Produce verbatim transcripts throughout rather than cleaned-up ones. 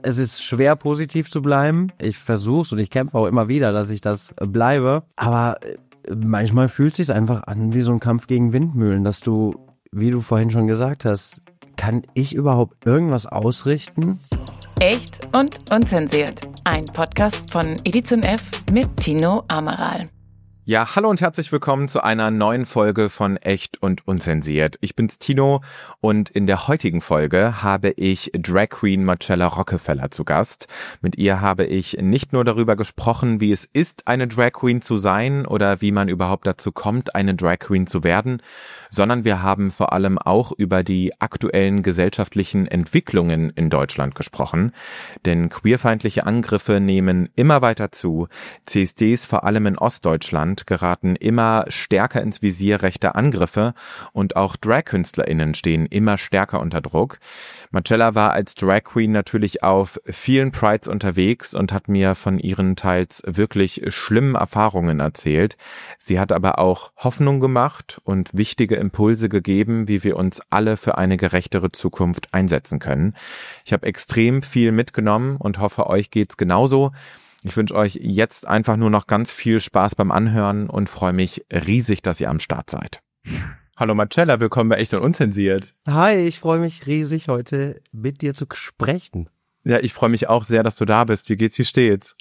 es ist schwer, positiv zu bleiben. Ich versuch's und ich kämpfe auch immer wieder, dass ich das bleibe. Aber manchmal fühlt sich's einfach an wie so ein Kampf gegen Windmühlen, dass du, wie du vorhin schon gesagt hast, kann ich überhaupt irgendwas ausrichten? Echt und unzensiert. Ein Podcast von Edition F mit Tino Amaral. Ja, hallo und herzlich willkommen zu einer neuen Folge von Echt und Unzensiert. Ich bin's Tino und in der heutigen Folge habe ich Drag Queen Marcella Rockefeller zu Gast. Mit ihr habe ich nicht nur darüber gesprochen, wie es ist, eine Drag Queen zu sein oder wie man überhaupt dazu kommt, eine Drag Queen zu werden, sondern wir haben vor allem auch über die aktuellen gesellschaftlichen Entwicklungen in Deutschland gesprochen. Denn queerfeindliche Angriffe nehmen immer weiter zu. C S Ds, vor allem in Ostdeutschland, geraten immer stärker ins Visier rechter Angriffe und auch Drag-KünstlerInnen stehen immer stärker unter Druck. Marcella war als Drag Queen natürlich auf vielen Prides unterwegs und hat mir von ihren teils wirklich schlimmen Erfahrungen erzählt. Sie hat aber auch Hoffnung gemacht und wichtige Impulse gegeben, wie wir uns alle für eine gerechtere Zukunft einsetzen können. Ich habe extrem viel mitgenommen und hoffe, euch geht's genauso. Ich wünsche euch jetzt einfach nur noch ganz viel Spaß beim Anhören und freue mich riesig, dass ihr am Start seid. Hallo Marcella, willkommen bei Echt und Unzensiert. Hi, ich freue mich riesig, heute mit dir zu sprechen. Ja, ich freue mich auch sehr, dass du da bist. Wie geht's, wie steht's?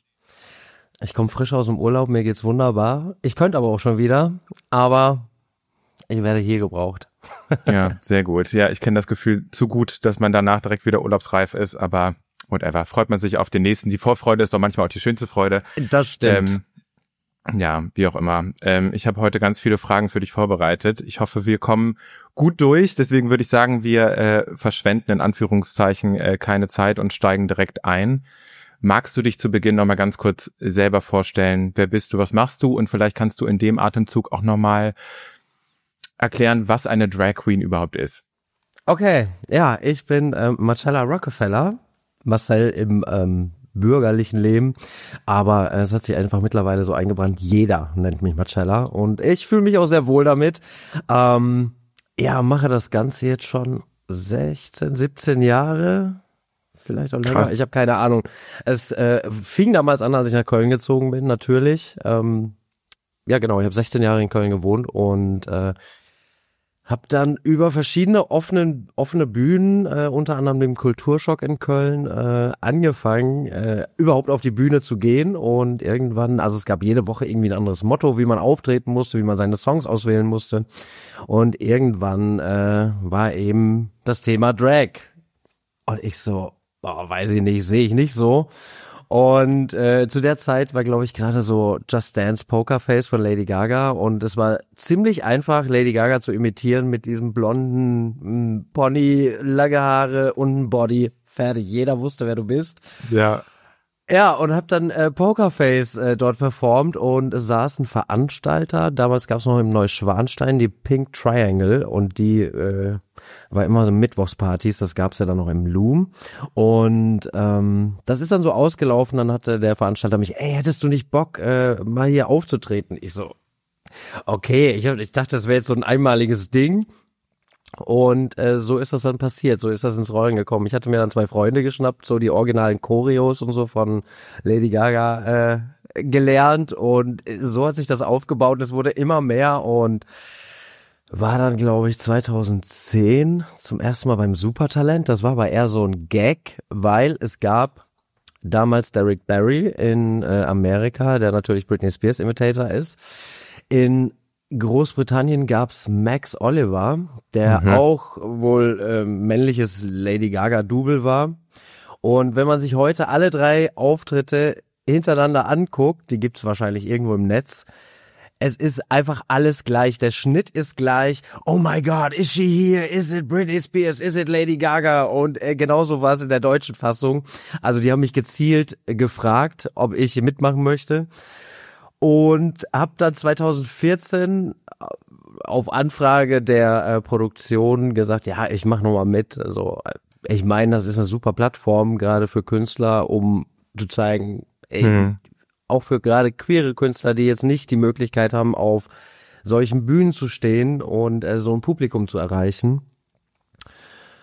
Ich komme frisch aus dem Urlaub, mir geht's wunderbar. Ich könnte aber auch schon wieder, aber ich werde hier gebraucht. Ja, sehr gut. Ja, ich kenne das Gefühl zu gut, dass man danach direkt wieder urlaubsreif ist, aber whatever. Freut man sich auf den nächsten. Die Vorfreude ist doch manchmal auch die schönste Freude. Das stimmt. Ähm, ja, wie auch immer. Ähm, ich habe heute ganz viele Fragen für dich vorbereitet. Ich hoffe, wir kommen gut durch. Deswegen würde ich sagen, wir äh, verschwenden in Anführungszeichen äh, keine Zeit und steigen direkt ein. Magst du dich zu Beginn nochmal ganz kurz selber vorstellen? Wer bist du? Was machst du? Und vielleicht kannst du in dem Atemzug auch nochmal erklären, was eine Drag Queen überhaupt ist. Okay, ja, ich bin ähm, Marcella Rockefeller. Marcel im ähm, bürgerlichen Leben, aber äh, es hat sich einfach mittlerweile so eingebrannt, jeder nennt mich Marcella und ich fühle mich auch sehr wohl damit. Ähm, ja, mache das Ganze jetzt schon sechzehn, siebzehn Jahre, vielleicht auch länger, Krass. Ich habe keine Ahnung. Es äh, fing damals an, als ich nach Köln gezogen bin, natürlich. Ähm, ja genau, ich habe sechzehn Jahre in Köln gewohnt und äh, Hab dann über verschiedene offene, offene Bühnen, äh, unter anderem dem Kulturschock in Köln, äh, angefangen, äh, überhaupt auf die Bühne zu gehen und irgendwann, also es gab jede Woche irgendwie ein anderes Motto, wie man auftreten musste, wie man seine Songs auswählen musste und irgendwann äh, war eben das Thema Drag und ich so, oh, weiß ich nicht, sehe ich nicht so. Und äh, zu der Zeit war, glaube ich, gerade so Just Dance Pokerface von Lady Gaga und es war ziemlich einfach, Lady Gaga zu imitieren mit diesem blonden mh, Pony, lange Haare und ein Body. Fertig, jeder wusste, wer du bist. Ja. Ja, und hab dann äh, Pokerface äh, dort performt und es saß ein Veranstalter, damals gab's noch im Neuschwanstein die Pink Triangle und die äh, war immer so Mittwochspartys, das gab's ja dann noch im Loom und ähm, das ist dann so ausgelaufen, dann hatte der Veranstalter mich, ey, hättest du nicht Bock, äh, mal hier aufzutreten? Ich so, okay, ich, hab, ich dachte, das wäre jetzt so ein einmaliges Ding. Und äh, so ist das dann passiert, so ist das ins Rollen gekommen. Ich hatte mir dann zwei Freunde geschnappt, so die originalen Choreos und so von Lady Gaga äh, gelernt und so hat sich das aufgebaut, es wurde immer mehr und war dann, glaube ich, zweitausendzehn zum ersten Mal beim Supertalent. Das war aber eher so ein Gag, weil es gab damals Derek Barry in äh, Amerika, der natürlich Britney Spears Imitator ist, in Großbritannien gab's Max Oliver, der mhm. auch wohl äh, männliches Lady Gaga-Double war. Und wenn man sich heute alle drei Auftritte hintereinander anguckt, die gibt's wahrscheinlich irgendwo im Netz, es ist einfach alles gleich. Der Schnitt ist gleich. Oh my God, is she here? Is it Britney Spears? Is it Lady Gaga? Und äh, genauso war es in der deutschen Fassung. Also die haben mich gezielt gefragt, ob ich mitmachen möchte. Und habe dann zweitausendvierzehn auf Anfrage der äh, Produktion gesagt, ja, ich mache nochmal mit. Also ich meine, das ist eine super Plattform, gerade für Künstler, um zu zeigen, ey, hm. auch für gerade queere Künstler, die jetzt nicht die Möglichkeit haben, auf solchen Bühnen zu stehen und äh, so ein Publikum zu erreichen.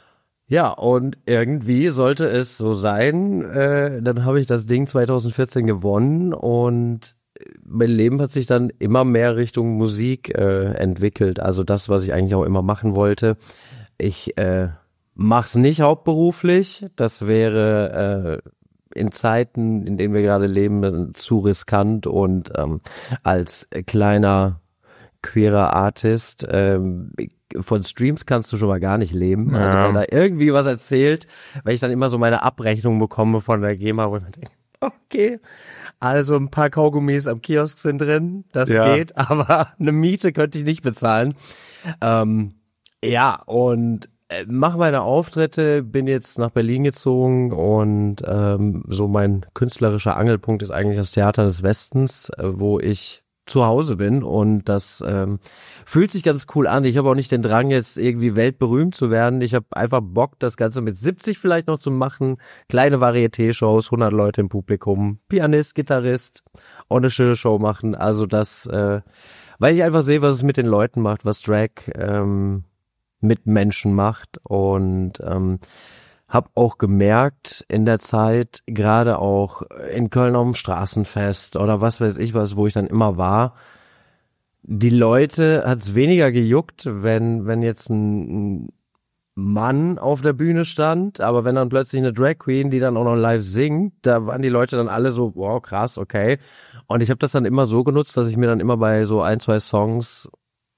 Ja, und irgendwie sollte es so sein, äh, dann habe ich das Ding zwanzig vierzehn gewonnen und mein Leben hat sich dann immer mehr Richtung Musik äh, entwickelt. Also das, was ich eigentlich auch immer machen wollte. Ich äh, mach's nicht hauptberuflich. Das wäre äh, in Zeiten, in denen wir gerade leben, zu riskant und ähm, als kleiner queerer Artist ähm, von Streams kannst du schon mal gar nicht leben. Ja. Also wenn da irgendwie was erzählt, weil ich dann immer so meine Abrechnung bekomme von der GEMA, wo ich mir denke, okay, also ein paar Kaugummis am Kiosk sind drin, das ja. geht, aber eine Miete könnte ich nicht bezahlen. Ähm, ja, und äh, mache meine Auftritte, bin jetzt nach Berlin gezogen und ähm, so mein künstlerischer Angelpunkt ist eigentlich das Theater des Westens, äh, wo ich zu Hause bin und das ähm, fühlt sich ganz cool an. Ich habe auch nicht den Drang, jetzt irgendwie weltberühmt zu werden. Ich habe einfach Bock, das Ganze mit siebzig vielleicht noch zu machen. Kleine Varieté-Shows, hundert Leute im Publikum, Pianist, Gitarrist und eine schöne Show machen. Also das, äh, weil ich einfach sehe, was es mit den Leuten macht, was Drag ähm, mit Menschen macht und ähm, hab auch gemerkt in der Zeit, gerade auch in Köln auf dem Straßenfest oder was weiß ich was, wo ich dann immer war, die Leute hat's weniger gejuckt, wenn wenn jetzt ein Mann auf der Bühne stand, aber wenn dann plötzlich eine Drag Queen, die dann auch noch live singt, da waren die Leute dann alle so, wow, krass, okay. Und ich habe das dann immer so genutzt, dass ich mir dann immer bei so ein, zwei Songs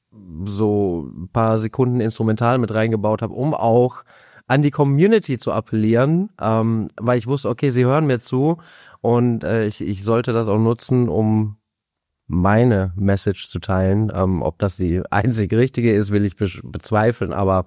so ein paar Sekunden Instrumental mit reingebaut habe, um auch an die Community zu appellieren, ähm, weil ich wusste, okay, sie hören mir zu und äh, ich, ich sollte das auch nutzen, um meine Message zu teilen. Ähm, ob das die einzig richtige ist, will ich be- bezweifeln, aber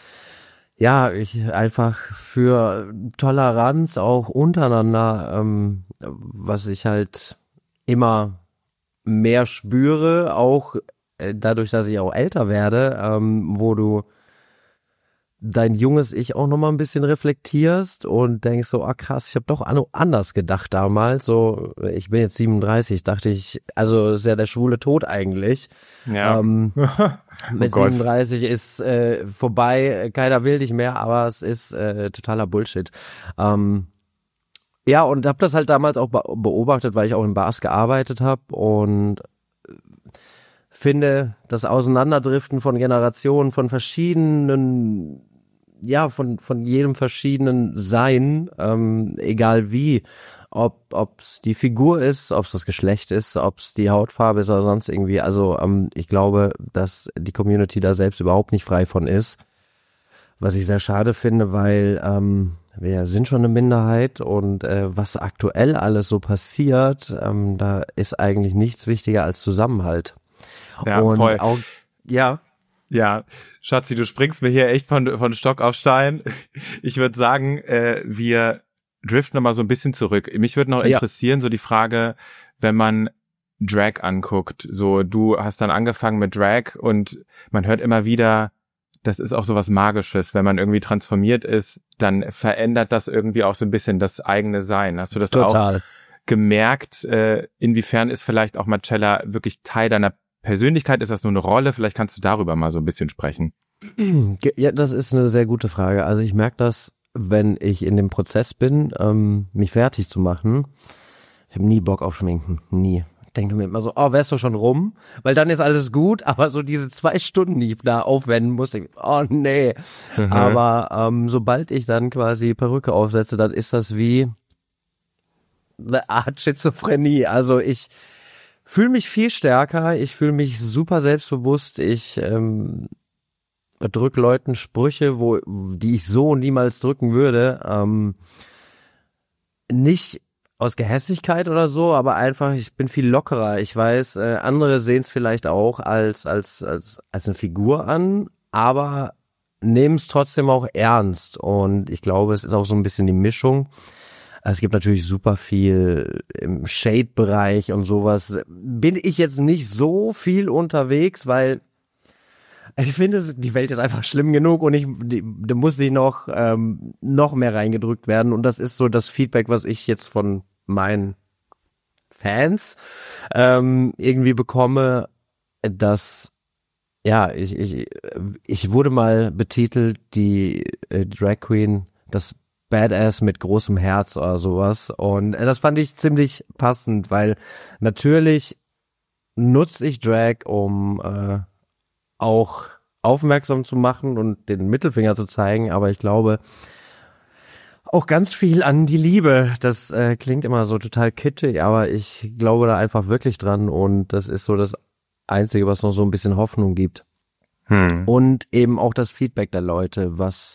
ja, ich einfach für Toleranz auch untereinander, ähm, was ich halt immer mehr spüre, auch äh, dadurch, dass ich auch älter werde, ähm, wo du dein junges Ich auch nochmal ein bisschen reflektierst und denkst so, ah krass, ich habe doch anders gedacht damals. So, ich bin jetzt siebenunddreißig, dachte ich, also ist ja der schwule Tod eigentlich. Ja. Ähm, mit oh siebenunddreißig ist äh, vorbei, keiner will dich mehr, aber es ist äh, totaler Bullshit. Ähm, ja, und habe das halt damals auch be- beobachtet, weil ich auch im Bars gearbeitet habe und finde, das Auseinanderdriften von Generationen, von verschiedenen, ja, von von jedem verschiedenen Sein, ähm, egal wie, ob ob's die Figur ist, ob's das Geschlecht ist, ob's die Hautfarbe ist oder sonst irgendwie. Also ähm, ich glaube, dass die Community da selbst überhaupt nicht frei von ist, was ich sehr schade finde, weil ähm, wir sind schon eine Minderheit und äh, was aktuell alles so passiert, ähm, da ist eigentlich nichts wichtiger als Zusammenhalt. Ja, und voll. Auch, ja. Ja, Schatzi, du springst mir hier echt von von Stock auf Stein. Ich würde sagen, äh, wir driften noch mal so ein bisschen zurück. Mich würde noch interessieren, ja. so die Frage, wenn man Drag anguckt, so du hast dann angefangen mit Drag und man hört immer wieder, das ist auch so was Magisches, wenn man irgendwie transformiert ist, dann verändert das irgendwie auch so ein bisschen das eigene Sein. Hast du das Total. auch gemerkt? Äh, inwiefern ist vielleicht auch Marcella wirklich Teil deiner Persönlichkeit? Ist das nur eine Rolle? Vielleicht kannst du darüber mal so ein bisschen sprechen. Ja, das ist eine sehr gute Frage. Also ich merke das, wenn ich in dem Prozess bin, ähm, mich fertig zu machen. Ich habe nie Bock auf Schminken, nie. Ich denke mir immer so, oh, wärst du schon rum? Weil dann ist alles gut, aber so diese zwei Stunden, die ich da aufwenden muss, ich, oh nee. Mhm. Aber ähm, sobald ich dann quasi Perücke aufsetze, dann ist das wie eine Art Schizophrenie. Also ich fühle mich viel stärker, ich fühle mich super selbstbewusst, ich ähm, drück Leuten Sprüche, wo die ich so niemals drücken würde. Ähm, nicht aus Gehässigkeit oder so, aber einfach, ich bin viel lockerer. Ich weiß, äh, andere sehen es vielleicht auch als als als als eine Figur an, aber nehmen es trotzdem auch ernst. Und ich glaube, es ist auch so ein bisschen die Mischung. Es gibt natürlich super viel im Shade-Bereich und sowas. Bin ich jetzt nicht so viel unterwegs, weil ich finde, die Welt ist einfach schlimm genug und ich, da muss sich noch ähm, noch mehr reingedrückt werden. Und das ist so das Feedback, was ich jetzt von meinen Fans ähm, irgendwie bekomme, dass ja, ich, ich, ich wurde mal betitelt, die äh, Drag Queen, das Badass mit großem Herz oder sowas. Und äh, das fand ich ziemlich passend, weil natürlich nutze ich Drag, um äh, auch aufmerksam zu machen und den Mittelfinger zu zeigen, aber ich glaube auch ganz viel an die Liebe. Das äh, klingt immer so total kitschig, aber ich glaube da einfach wirklich dran und das ist so das Einzige, was noch so ein bisschen Hoffnung gibt. Hm. Und eben auch das Feedback der Leute, was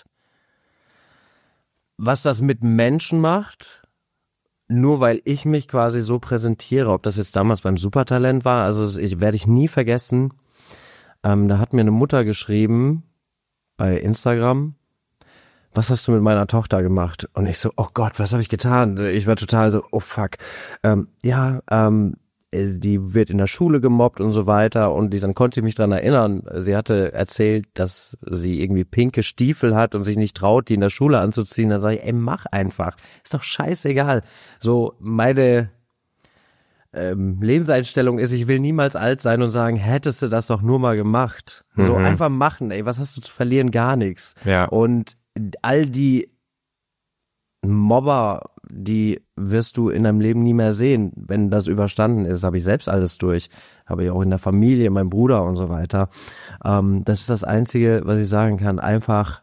was das mit Menschen macht, nur weil ich mich quasi so präsentiere, ob das jetzt damals beim Supertalent war, also ich werde ich nie vergessen, ähm, da hat mir eine Mutter geschrieben bei Instagram, was hast du mit meiner Tochter gemacht? Und ich so, oh Gott, was habe ich getan? Ich war total so, oh fuck, ähm, ja, ähm, die wird in der Schule gemobbt und so weiter und die, dann konnte ich mich dran erinnern, sie hatte erzählt, dass sie irgendwie pinke Stiefel hat und sich nicht traut, die in der Schule anzuziehen. Dann sage ich, ey, mach einfach, ist doch scheißegal. So, meine ähm, Lebenseinstellung ist, ich will niemals alt sein und sagen, hättest du das doch nur mal gemacht. Mhm. So, einfach machen, ey, was hast du zu verlieren? Gar nichts. Ja. Und all die Mobber, die wirst du in deinem Leben nie mehr sehen, wenn das überstanden ist. Habe ich selbst alles durch. Habe ich auch in der Familie, mein Bruder und so weiter. Ähm, das ist das Einzige, was ich sagen kann. Einfach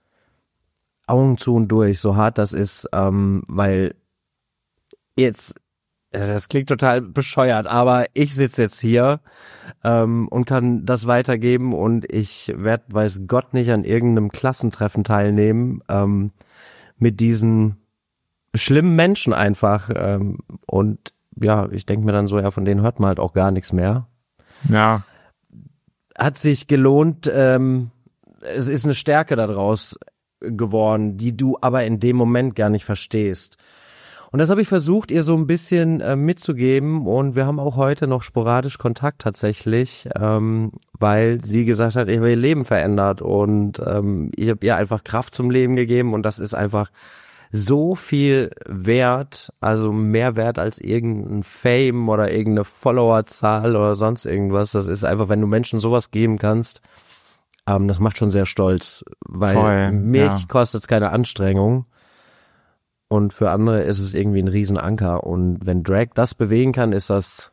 Augen zu und durch, so hart das ist, ähm, weil jetzt, das klingt total bescheuert, aber ich sitze jetzt hier ähm, und kann das weitergeben und ich werde, weiß Gott, nicht an irgendeinem Klassentreffen teilnehmen, ähm, mit diesen schlimmen Menschen einfach. Ähm, und ja, ich denke mir dann so, ja, von denen hört man halt auch gar nichts mehr. Ja. Hat sich gelohnt, ähm, es ist eine Stärke daraus geworden, die du aber in dem Moment gar nicht verstehst. Und das habe ich versucht, ihr so ein bisschen äh, mitzugeben und wir haben auch heute noch sporadisch Kontakt tatsächlich, ähm, weil sie gesagt hat, ich habe ihr Leben verändert und ähm, ich habe ihr einfach Kraft zum Leben gegeben und das ist einfach so viel wert, also mehr wert als irgendein Fame oder irgendeine Followerzahl oder sonst irgendwas. Das ist einfach, wenn du Menschen sowas geben kannst, ähm, das macht schon sehr stolz, weil Voll, mich ja. kostet es keine Anstrengung. Und für andere ist es irgendwie ein Riesenanker. Und wenn Drag das bewegen kann, ist das,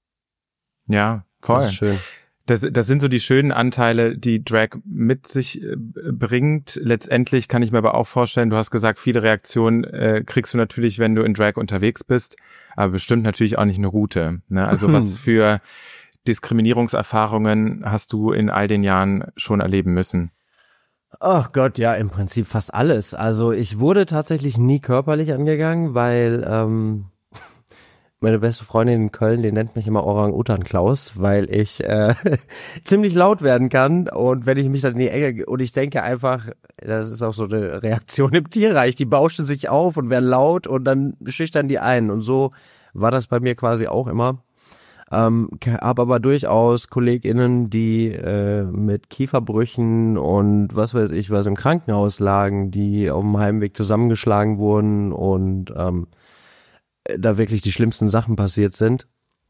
ja, voll. das ist schön. Das, das sind so die schönen Anteile, die Drag mit sich äh, bringt. Letztendlich kann ich mir aber auch vorstellen, du hast gesagt, viele Reaktionen äh, kriegst du natürlich, wenn du in Drag unterwegs bist, aber bestimmt natürlich auch nicht eine Route. Ne? Also was für Diskriminierungserfahrungen hast du in all den Jahren schon erleben müssen? Oh Gott, ja, im Prinzip fast alles. Also ich wurde tatsächlich nie körperlich angegangen, weil ähm, meine beste Freundin in Köln, die nennt mich immer Orang-Utan-Klaus, weil ich äh, ziemlich laut werden kann und wenn ich mich dann in die Ecke, und ich denke einfach, das ist auch so eine Reaktion im Tierreich, die bauschen sich auf und werden laut und dann schüchtern die ein und so war das bei mir quasi auch immer. Ähm, habe aber durchaus KollegInnen, die äh, mit Kieferbrüchen und was weiß ich was im Krankenhaus lagen, die auf dem Heimweg zusammengeschlagen wurden und ähm, da wirklich die schlimmsten Sachen passiert sind.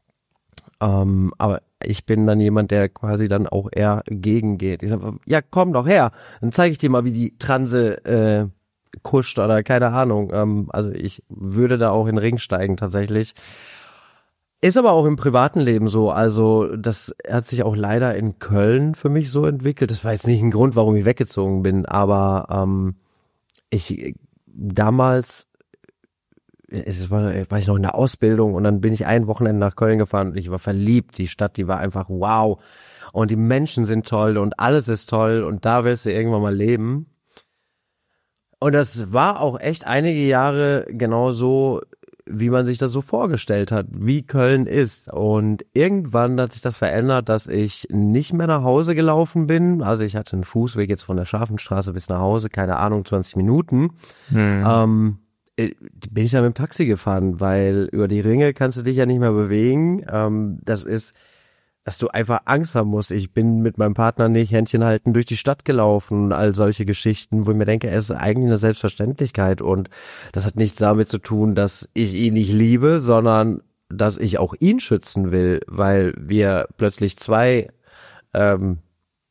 Ähm, aber ich bin dann jemand, der quasi dann auch eher gegengeht. Ich sage, ja, komm doch her, dann zeige ich dir mal, wie die Transe äh, kuscht oder keine Ahnung. Ähm, also ich würde da auch in den Ring steigen tatsächlich. Ist aber auch im privaten Leben so, also das hat sich auch leider in Köln für mich so entwickelt. Das war jetzt nicht ein Grund, warum ich weggezogen bin, aber ähm, ich damals, es war, war ich noch in der Ausbildung und dann bin ich ein Wochenende nach Köln gefahren und ich war verliebt. Die Stadt, die war einfach wow und die Menschen sind toll und alles ist toll und da willst du irgendwann mal leben. Und das war auch echt einige Jahre genau so, wie man sich das so vorgestellt hat, wie Köln ist. Und irgendwann hat sich das verändert, dass ich nicht mehr nach Hause gelaufen bin. Also ich hatte einen Fußweg jetzt von der Scharfenstraße bis nach Hause, keine Ahnung, zwanzig Minuten. Hm. Ähm, bin ich dann mit dem Taxi gefahren, weil über die Ringe kannst du dich ja nicht mehr bewegen. Ähm, das ist, dass du einfach Angst haben musst. Ich bin mit meinem Partner nicht Händchen halten durch die Stadt gelaufen, all solche Geschichten, wo ich mir denke, es ist eigentlich eine Selbstverständlichkeit und das hat nichts damit zu tun, dass ich ihn nicht liebe, sondern dass ich auch ihn schützen will, weil wir plötzlich zwei ähm,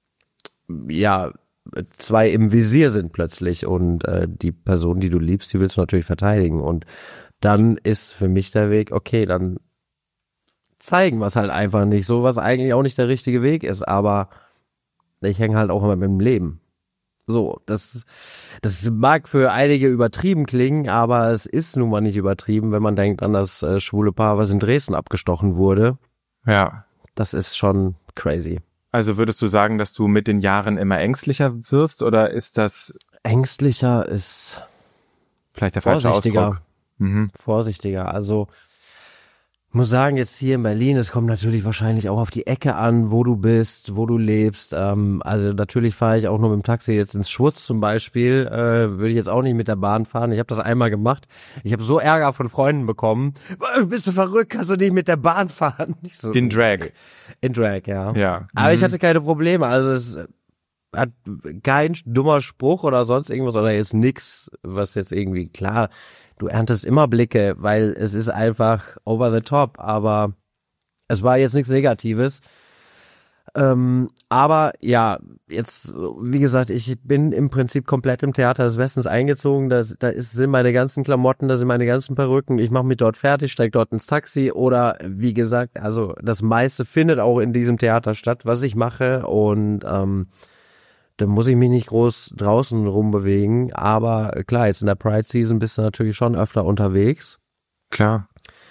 ja, zwei im Visier sind plötzlich und äh, die Person, die du liebst, die willst du natürlich verteidigen und dann ist für mich der Weg, okay, dann zeigen wir es halt einfach nicht, so was eigentlich auch nicht der richtige Weg ist, aber ich hänge halt auch immer mit dem Leben. So, das, das mag für einige übertrieben klingen, aber es ist nun mal nicht übertrieben, wenn man denkt an das äh, schwule Paar, was in Dresden abgestochen wurde. Ja. Das ist schon crazy. Also würdest du sagen, dass du mit den Jahren immer ängstlicher wirst oder ist das... Ängstlicher ist vielleicht der falsche vorsichtiger. Ausdruck? Mhm. Vorsichtiger. Also ich muss sagen, jetzt hier in Berlin, es kommt natürlich wahrscheinlich auch auf die Ecke an, wo du bist, wo du lebst. Ähm, also natürlich fahre ich auch nur mit dem Taxi jetzt ins Schwutz zum Beispiel. Äh, würde ich jetzt auch nicht mit der Bahn fahren. Ich habe das einmal gemacht. Ich habe so Ärger von Freunden bekommen. Bist du verrückt? Kannst du nicht mit der Bahn fahren? Ich so, in Drag. In Drag, ja. Ja. Aber Mhm. ich hatte keine Probleme. Also es hat kein dummer Spruch oder sonst irgendwas oder jetzt nix, was jetzt irgendwie klar... Du erntest immer Blicke, weil es ist einfach over the top, aber es war jetzt nichts Negatives. Ähm, aber ja, jetzt, wie gesagt, ich bin im Prinzip komplett im Theater des Westens eingezogen. Das, da ist, sind meine ganzen Klamotten, da sind meine ganzen Perücken. Ich mache mich dort fertig, steige dort ins Taxi oder wie gesagt, also das meiste findet auch in diesem Theater statt, was ich mache und ähm, da muss ich mich nicht groß draußen rumbewegen, aber klar, jetzt in der Pride Season bist du natürlich schon öfter unterwegs. Klar.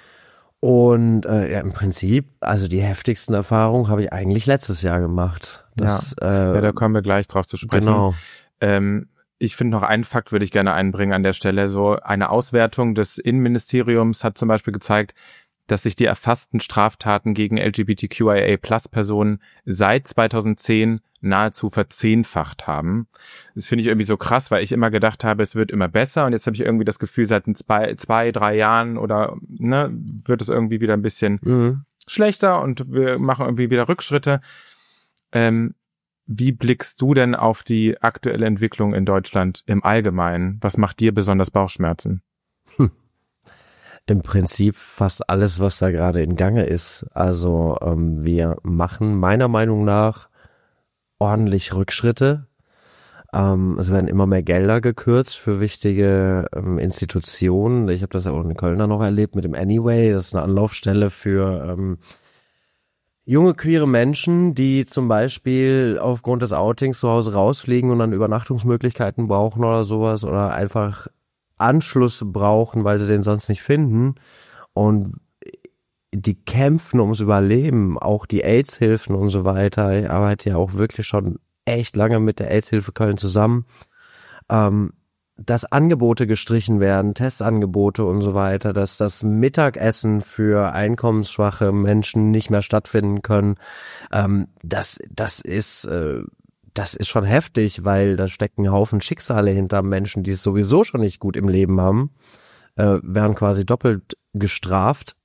Und äh, ja, im Prinzip, also die heftigsten Erfahrungen habe ich eigentlich letztes Jahr gemacht. Das, ja. Äh, ja, da kommen wir gleich drauf zu sprechen. Genau. Ähm, ich finde noch einen Fakt würde ich gerne einbringen an der Stelle. So eine Auswertung des Innenministeriums hat zum Beispiel gezeigt, dass sich die erfassten Straftaten gegen L G B T Q I A Plus Personen seit zweitausendzehn nahezu verzehnfacht haben. Das finde ich irgendwie so krass, weil ich immer gedacht habe, es wird immer besser und jetzt habe ich irgendwie das Gefühl, seit zwei, zwei, drei Jahren oder ne, wird es irgendwie wieder ein bisschen mhm. schlechter und wir machen irgendwie wieder Rückschritte. Ähm, wie blickst du denn auf die aktuelle Entwicklung in Deutschland im Allgemeinen? Was macht dir besonders Bauchschmerzen? Hm. Im Prinzip fast alles, was da gerade in Gange ist. Also ähm, wir machen meiner Meinung nach ordentlich Rückschritte. Ähm, es werden immer mehr Gelder gekürzt für wichtige ähm, Institutionen. Ich habe das auch in Köln noch erlebt mit dem Anyway. Das ist eine Anlaufstelle für ähm, junge queere Menschen, die zum Beispiel aufgrund des Outings zu Hause rausfliegen und dann Übernachtungsmöglichkeiten brauchen oder sowas oder einfach Anschluss brauchen, weil sie den sonst nicht finden. Und die kämpfen ums Überleben, auch die AIDS-Hilfen und so weiter. Ich arbeite ja auch wirklich schon echt lange mit der AIDS-Hilfe Köln zusammen. Ähm, dass Angebote gestrichen werden, Testangebote und so weiter, dass das Mittagessen für einkommensschwache Menschen nicht mehr stattfinden können. Ähm, das, das ist, äh, das ist schon heftig, weil da stecken Haufen Schicksale hinter Menschen, die es sowieso schon nicht gut im Leben haben, äh, werden quasi doppelt gestraft.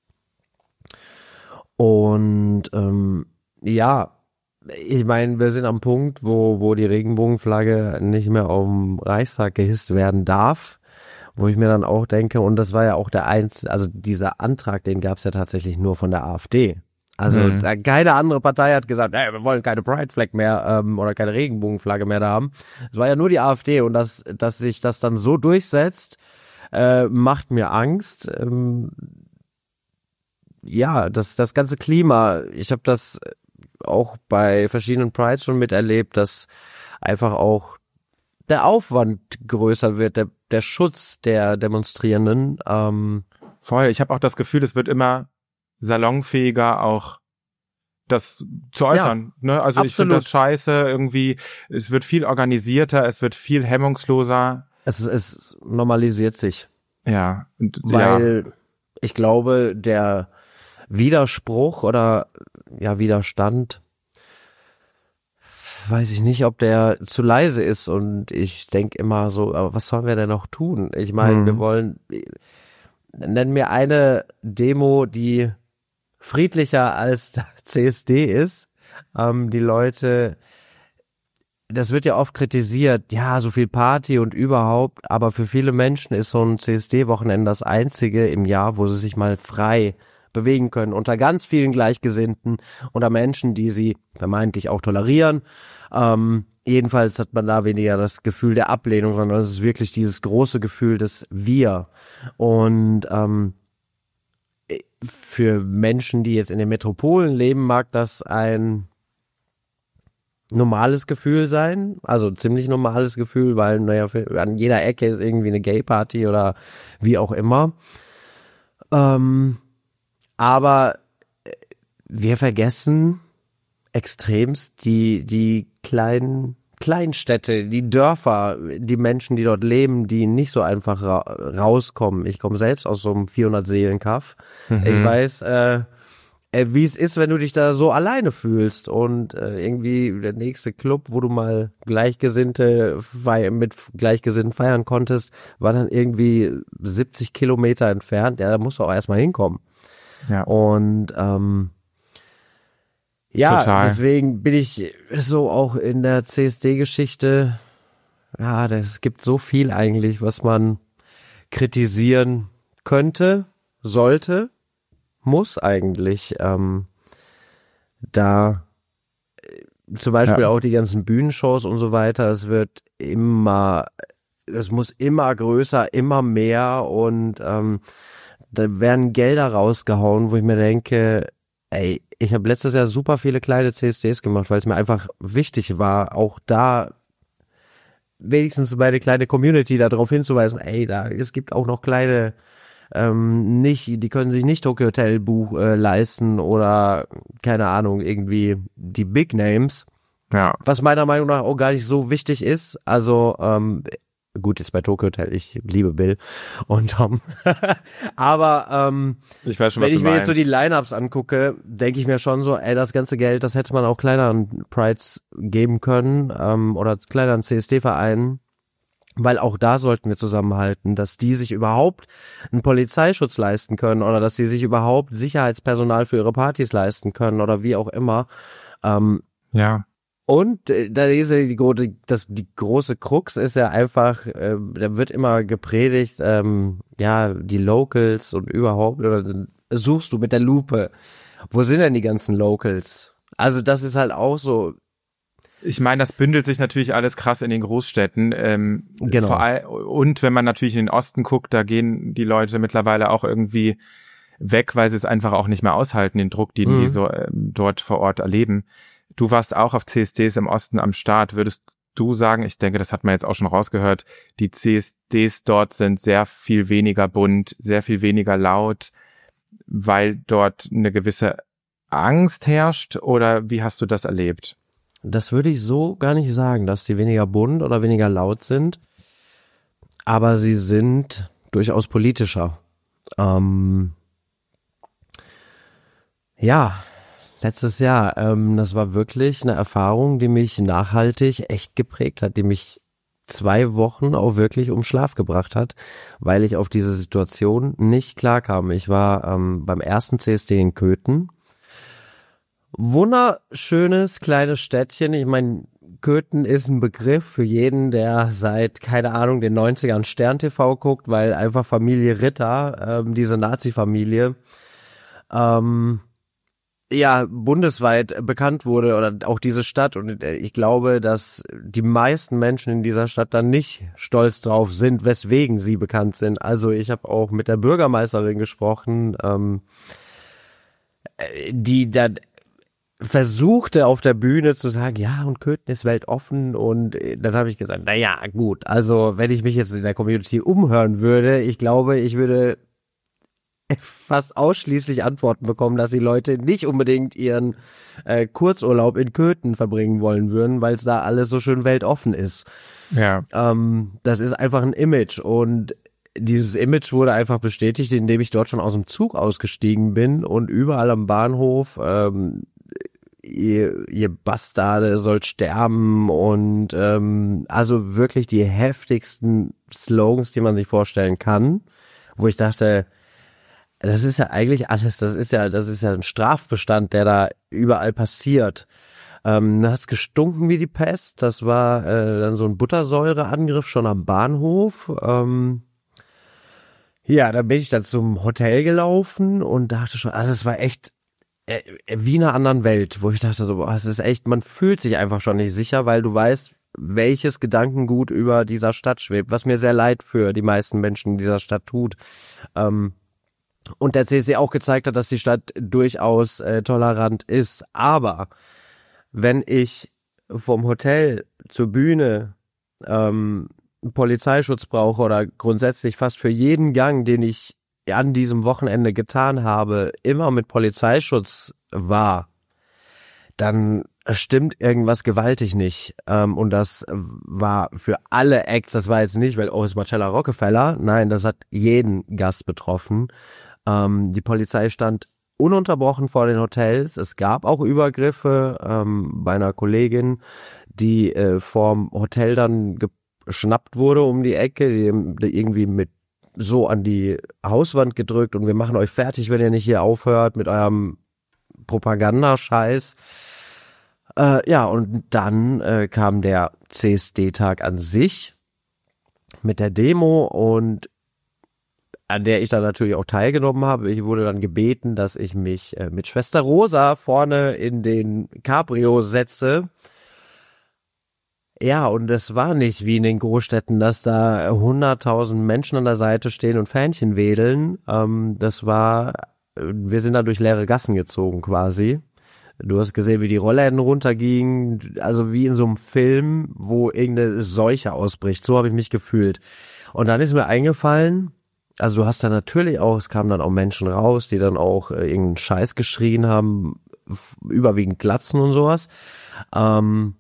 Und ähm, ja, ich meine, wir sind am Punkt, wo wo die Regenbogenflagge nicht mehr auf dem Reichstag gehisst werden darf, wo ich mir dann auch denke, und das war ja auch der einzige, also dieser Antrag, den gab es ja tatsächlich nur von der AfD. Also Mhm. da, keine andere Partei hat gesagt, hey, wir wollen keine Pride Flag mehr ähm, oder keine Regenbogenflagge mehr da haben. Es war ja nur die AfD und dass dass sich das dann so durchsetzt, äh, macht mir Angst. Ähm, ja, das das ganze Klima, ich habe das auch bei verschiedenen Prides schon miterlebt, dass einfach auch der Aufwand größer wird, der der Schutz der Demonstrierenden. Ähm, Voll, ich habe auch das Gefühl, es wird immer salonfähiger, auch das zu äußern. Ja, ne? Also absolut. Ich finde das scheiße, irgendwie, es wird viel organisierter, es wird viel hemmungsloser. Es, es normalisiert sich. Ja. Und, weil ja. ich glaube, der Widerspruch oder ja Widerstand, weiß ich nicht, ob der zu leise ist und ich denke immer so, aber was sollen wir denn noch tun? Ich meine, hm. wir wollen, nenn mir eine Demo, die friedlicher als C S D ist. Ähm, die Leute, das wird ja oft kritisiert, ja, so viel Party und überhaupt, aber für viele Menschen ist so ein C S D-Wochenende das einzige im Jahr, wo sie sich mal frei bewegen können unter ganz vielen Gleichgesinnten, unter Menschen, die sie vermeintlich auch tolerieren. Ähm, jedenfalls hat man da weniger das Gefühl der Ablehnung, sondern es ist wirklich dieses große Gefühl des Wir. Und ähm, für Menschen, die jetzt in den Metropolen leben, mag das ein normales Gefühl sein, also ziemlich normales Gefühl, weil naja, für, an jeder Ecke ist irgendwie eine Gay-Party oder wie auch immer. Ähm, aber wir vergessen extremst die die kleinen Kleinstädte, die Dörfer, die Menschen, die dort leben, die nicht so einfach ra- rauskommen. Ich komme selbst aus so einem vierhundert-Seelen-Kaff. Mhm. Ich weiß, äh, wie es ist, wenn du dich da so alleine fühlst und äh, irgendwie der nächste Club, wo du mal Gleichgesinnte fei- mit Gleichgesinnten feiern konntest, war dann irgendwie siebzig Kilometer entfernt. Ja, da musst du auch erstmal hinkommen. Ja. Und ähm, ja, Total. Deswegen bin ich so auch in der C S D-Geschichte, ja, es gibt so viel eigentlich, was man kritisieren könnte, sollte, muss eigentlich. Ähm, da zum Beispiel ja. auch die ganzen Bühnenshows und so weiter, es wird immer, es muss immer größer, immer mehr und ähm, da werden Gelder rausgehauen, wo ich mir denke, ey, ich habe letztes Jahr super viele kleine C S Ds gemacht, weil es mir einfach wichtig war, auch da wenigstens bei der kleine Community darauf hinzuweisen, ey, da es gibt auch noch kleine, ähm, nicht, die können sich nicht Tokyo Hotel Buch äh, leisten oder keine Ahnung, irgendwie die Big Names. Ja. Was meiner Meinung nach auch gar nicht so wichtig ist. Also ähm, gut, jetzt bei Tokyo Hotel, ich liebe Bill und Tom. Aber ähm, ich weiß schon, wenn was ich du mir meinst. jetzt so die Line-Ups angucke, denke ich mir schon so, ey, das ganze Geld, das hätte man auch kleineren Prides geben können ähm, oder kleineren C S D-Vereinen, weil auch da sollten wir zusammenhalten, dass die sich überhaupt einen Polizeischutz leisten können oder dass die sich überhaupt Sicherheitspersonal für ihre Partys leisten können oder wie auch immer. Ähm, ja. Und äh, da diese die, die, das, die große Krux ist ja einfach, äh, da wird immer gepredigt, ähm, ja, die Locals und überhaupt, oder dann suchst du mit der Lupe, wo sind denn die ganzen Locals? Also das ist halt auch so. Ich meine, das bündelt sich natürlich alles krass in den Großstädten. Ähm, genau. Vor allem, und wenn man natürlich in den Osten guckt, da gehen die Leute mittlerweile auch irgendwie weg, weil sie es einfach auch nicht mehr aushalten, den Druck, den mhm. die so ähm, dort vor Ort erleben. Du warst auch auf C S Ds im Osten am Start. Würdest du sagen, ich denke, das hat man jetzt auch schon rausgehört, die C S Ds dort sind sehr viel weniger bunt, sehr viel weniger laut, weil dort eine gewisse Angst herrscht? Oder wie hast du das erlebt? Das würde ich so gar nicht sagen, dass die weniger bunt oder weniger laut sind. Aber sie sind durchaus politischer. Ähm, ja, letztes Jahr, ähm, das war wirklich eine Erfahrung, die mich nachhaltig echt geprägt hat, die mich zwei Wochen auch wirklich um Schlaf gebracht hat, weil ich auf diese Situation nicht klarkam. Ich war ähm, beim ersten C S D in Köthen. Wunderschönes kleines Städtchen. Ich meine, Köthen ist ein Begriff für jeden, der seit, keine Ahnung, den neunzigern Stern T V guckt, weil einfach Familie Ritter, ähm, diese Nazi-Familie, ähm, ja, bundesweit bekannt wurde oder auch diese Stadt. Und ich glaube, dass die meisten Menschen in dieser Stadt dann nicht stolz drauf sind, weswegen sie bekannt sind. Also ich habe auch mit der Bürgermeisterin gesprochen, ähm, die dann versuchte auf der Bühne zu sagen, ja, und Köthen ist weltoffen, und dann habe ich gesagt, na ja, gut, also wenn ich mich jetzt in der Community umhören würde, ich glaube, ich würde fast ausschließlich Antworten bekommen, dass die Leute nicht unbedingt ihren äh, Kurzurlaub in Köthen verbringen wollen würden, weil es da alles so schön weltoffen ist. Ja. Ähm, das ist einfach ein Image, und dieses Image wurde einfach bestätigt, indem ich dort schon aus dem Zug ausgestiegen bin und überall am Bahnhof ähm, Ihr, ihr Bastarde sollt sterben und ähm, also wirklich die heftigsten Slogans, die man sich vorstellen kann, wo ich dachte, das ist ja eigentlich alles, das ist ja, das ist ja ein Strafbestand, der da überall passiert. Ähm, da hat's gestunken wie die Pest. Das war äh, dann so ein Buttersäureangriff schon am Bahnhof. Ähm, Ja, dann bin ich dann zum Hotel gelaufen und dachte schon, also es war echt äh, wie in einer anderen Welt, wo ich dachte so, boah, es ist echt, man fühlt sich einfach schon nicht sicher, weil du weißt, welches Gedankengut über dieser Stadt schwebt, was mir sehr leid für die meisten Menschen in dieser Stadt tut. Ähm, und der C S D auch gezeigt hat, dass die Stadt durchaus äh, tolerant ist. Aber wenn ich vom Hotel zur Bühne ähm, Polizeischutz brauche oder grundsätzlich fast für jeden Gang, den ich an diesem Wochenende getan habe, immer mit Polizeischutz war, dann stimmt irgendwas gewaltig nicht. Ähm, und das war für alle Acts, das war jetzt nicht, weil, oh, es ist Marcella Rockefeller. Nein, das hat jeden Gast betroffen. Ähm, die Polizei stand ununterbrochen vor den Hotels. Es gab auch Übergriffe ähm, bei einer Kollegin, die äh, vorm Hotel dann geschnappt wurde um die Ecke, die, die irgendwie mit so an die Hauswand gedrückt und wir machen euch fertig, wenn ihr nicht hier aufhört mit eurem Propagandascheiß. Äh, ja, und dann äh, kam der C S D-Tag an sich mit der Demo und an der ich dann natürlich auch teilgenommen habe. Ich wurde dann gebeten, dass ich mich äh, mit Schwester Rosa vorne in den Cabrio setze. Ja, und es war nicht wie in den Großstädten, dass da hunderttausend Menschen an der Seite stehen und Fähnchen wedeln. Ähm, das war, wir sind da durch leere Gassen gezogen quasi. Du hast gesehen, wie die Rollläden runtergingen, also wie in so einem Film, wo irgendeine Seuche ausbricht. So habe ich mich gefühlt. Und dann ist mir eingefallen, also du hast da natürlich auch, es kamen dann auch Menschen raus, die dann auch äh, irgendeinen Scheiß geschrien haben, f- überwiegend Glatzen und sowas, ähm,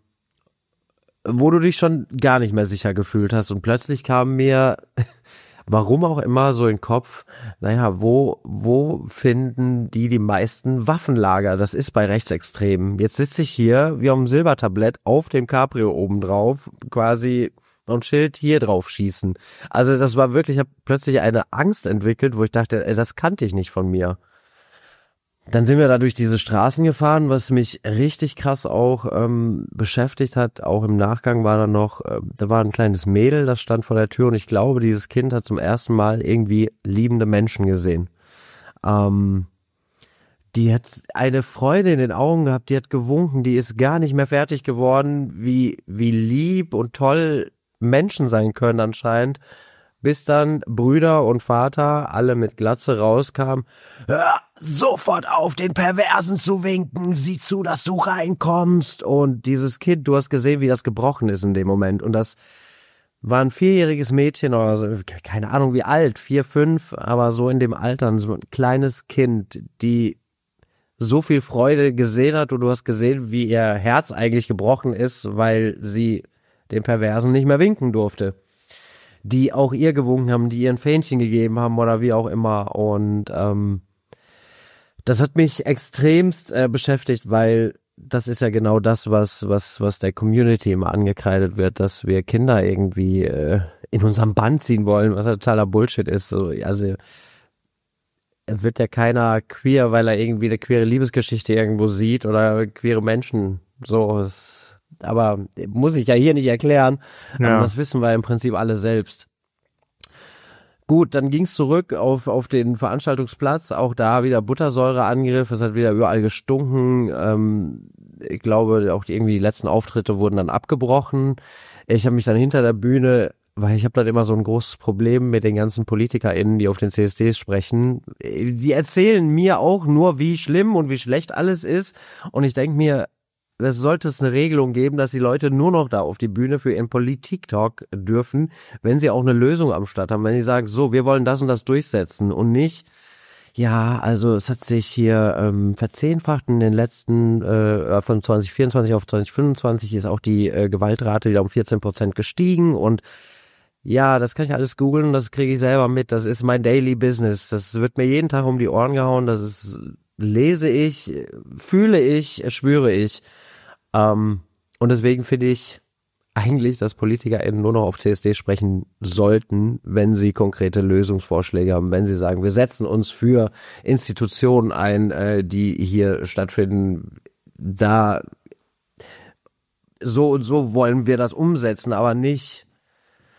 wo du dich schon gar nicht mehr sicher gefühlt hast. Und plötzlich kam mir, warum auch immer, so in den Kopf, naja, wo, wo finden die die meisten Waffenlager? Das ist bei Rechtsextremen. Jetzt sitze ich hier wie auf dem Silbertablett auf dem Cabrio obendrauf, quasi ein Schild hier drauf schießen. Also das war wirklich, ich habe plötzlich eine Angst entwickelt, wo ich dachte, ey, das kannte ich nicht von mir. Dann sind wir da durch diese Straßen gefahren, was mich richtig krass auch ähm, beschäftigt hat. Auch im Nachgang war da noch, äh, da war ein kleines Mädel, das stand vor der Tür und ich glaube, dieses Kind hat zum ersten Mal irgendwie liebende Menschen gesehen. Ähm, die hat eine Freude in den Augen gehabt, die hat gewunken, die ist gar nicht mehr fertig geworden, wie wie lieb und toll Menschen sein können anscheinend, bis dann Brüder und Vater alle mit Glatze rauskamen. Hör sofort auf, den Perversen zu winken, sieh zu, dass du reinkommst. Und dieses Kind, du hast gesehen, wie das gebrochen ist in dem Moment. Und das war ein vierjähriges Mädchen oder so, keine Ahnung wie alt, vier, fünf, aber so in dem Alter, so ein kleines Kind, die so viel Freude gesehen hat und du hast gesehen, wie ihr Herz eigentlich gebrochen ist, weil sie den Perversen nicht mehr winken durfte. Die auch ihr gewunken haben, die ihr ein Fähnchen gegeben haben oder wie auch immer. Und ähm, das hat mich extremst äh, beschäftigt, weil das ist ja genau das, was was was der Community immer angekreidet wird, dass wir Kinder irgendwie äh, in unserem Band ziehen wollen, was ja totaler Bullshit ist. So, also wird ja keiner queer, weil er irgendwie eine queere Liebesgeschichte irgendwo sieht oder queere Menschen. So, es aber muss ich ja hier nicht erklären. Ja. Das wissen wir im Prinzip alle selbst. Gut, dann ging's zurück auf auf den Veranstaltungsplatz. Auch da wieder Buttersäureangriff. Es hat wieder überall gestunken. Ähm, ich glaube, auch die, irgendwie die letzten Auftritte wurden dann abgebrochen. Ich habe mich dann hinter der Bühne, weil ich habe dann immer so ein großes Problem mit den ganzen PolitikerInnen, die auf den C S Ds sprechen. Die erzählen mir auch nur, wie schlimm und wie schlecht alles ist. Und ich denke mir, es sollte es eine Regelung geben, dass die Leute nur noch da auf die Bühne für ihren Politik-Talk dürfen, wenn sie auch eine Lösung am Start haben. Wenn die sagen, so, wir wollen das und das durchsetzen und nicht, ja, also es hat sich hier ähm, verzehnfacht in den letzten, äh, von zwanzig vierundzwanzig auf zwanzig fünfundzwanzig ist auch die äh, Gewaltrate wieder um vierzehn Prozent gestiegen und ja, das kann ich alles googeln und das kriege ich selber mit. Das ist mein Daily Business. Das wird mir jeden Tag um die Ohren gehauen. Das ist, lese ich, fühle ich, spüre ich. Ähm, und deswegen finde ich eigentlich, dass PolitikerInnen nur noch auf C S D sprechen sollten, wenn sie konkrete Lösungsvorschläge haben, wenn sie sagen, wir setzen uns für Institutionen ein, äh, die hier stattfinden, da so und so wollen wir das umsetzen, aber nicht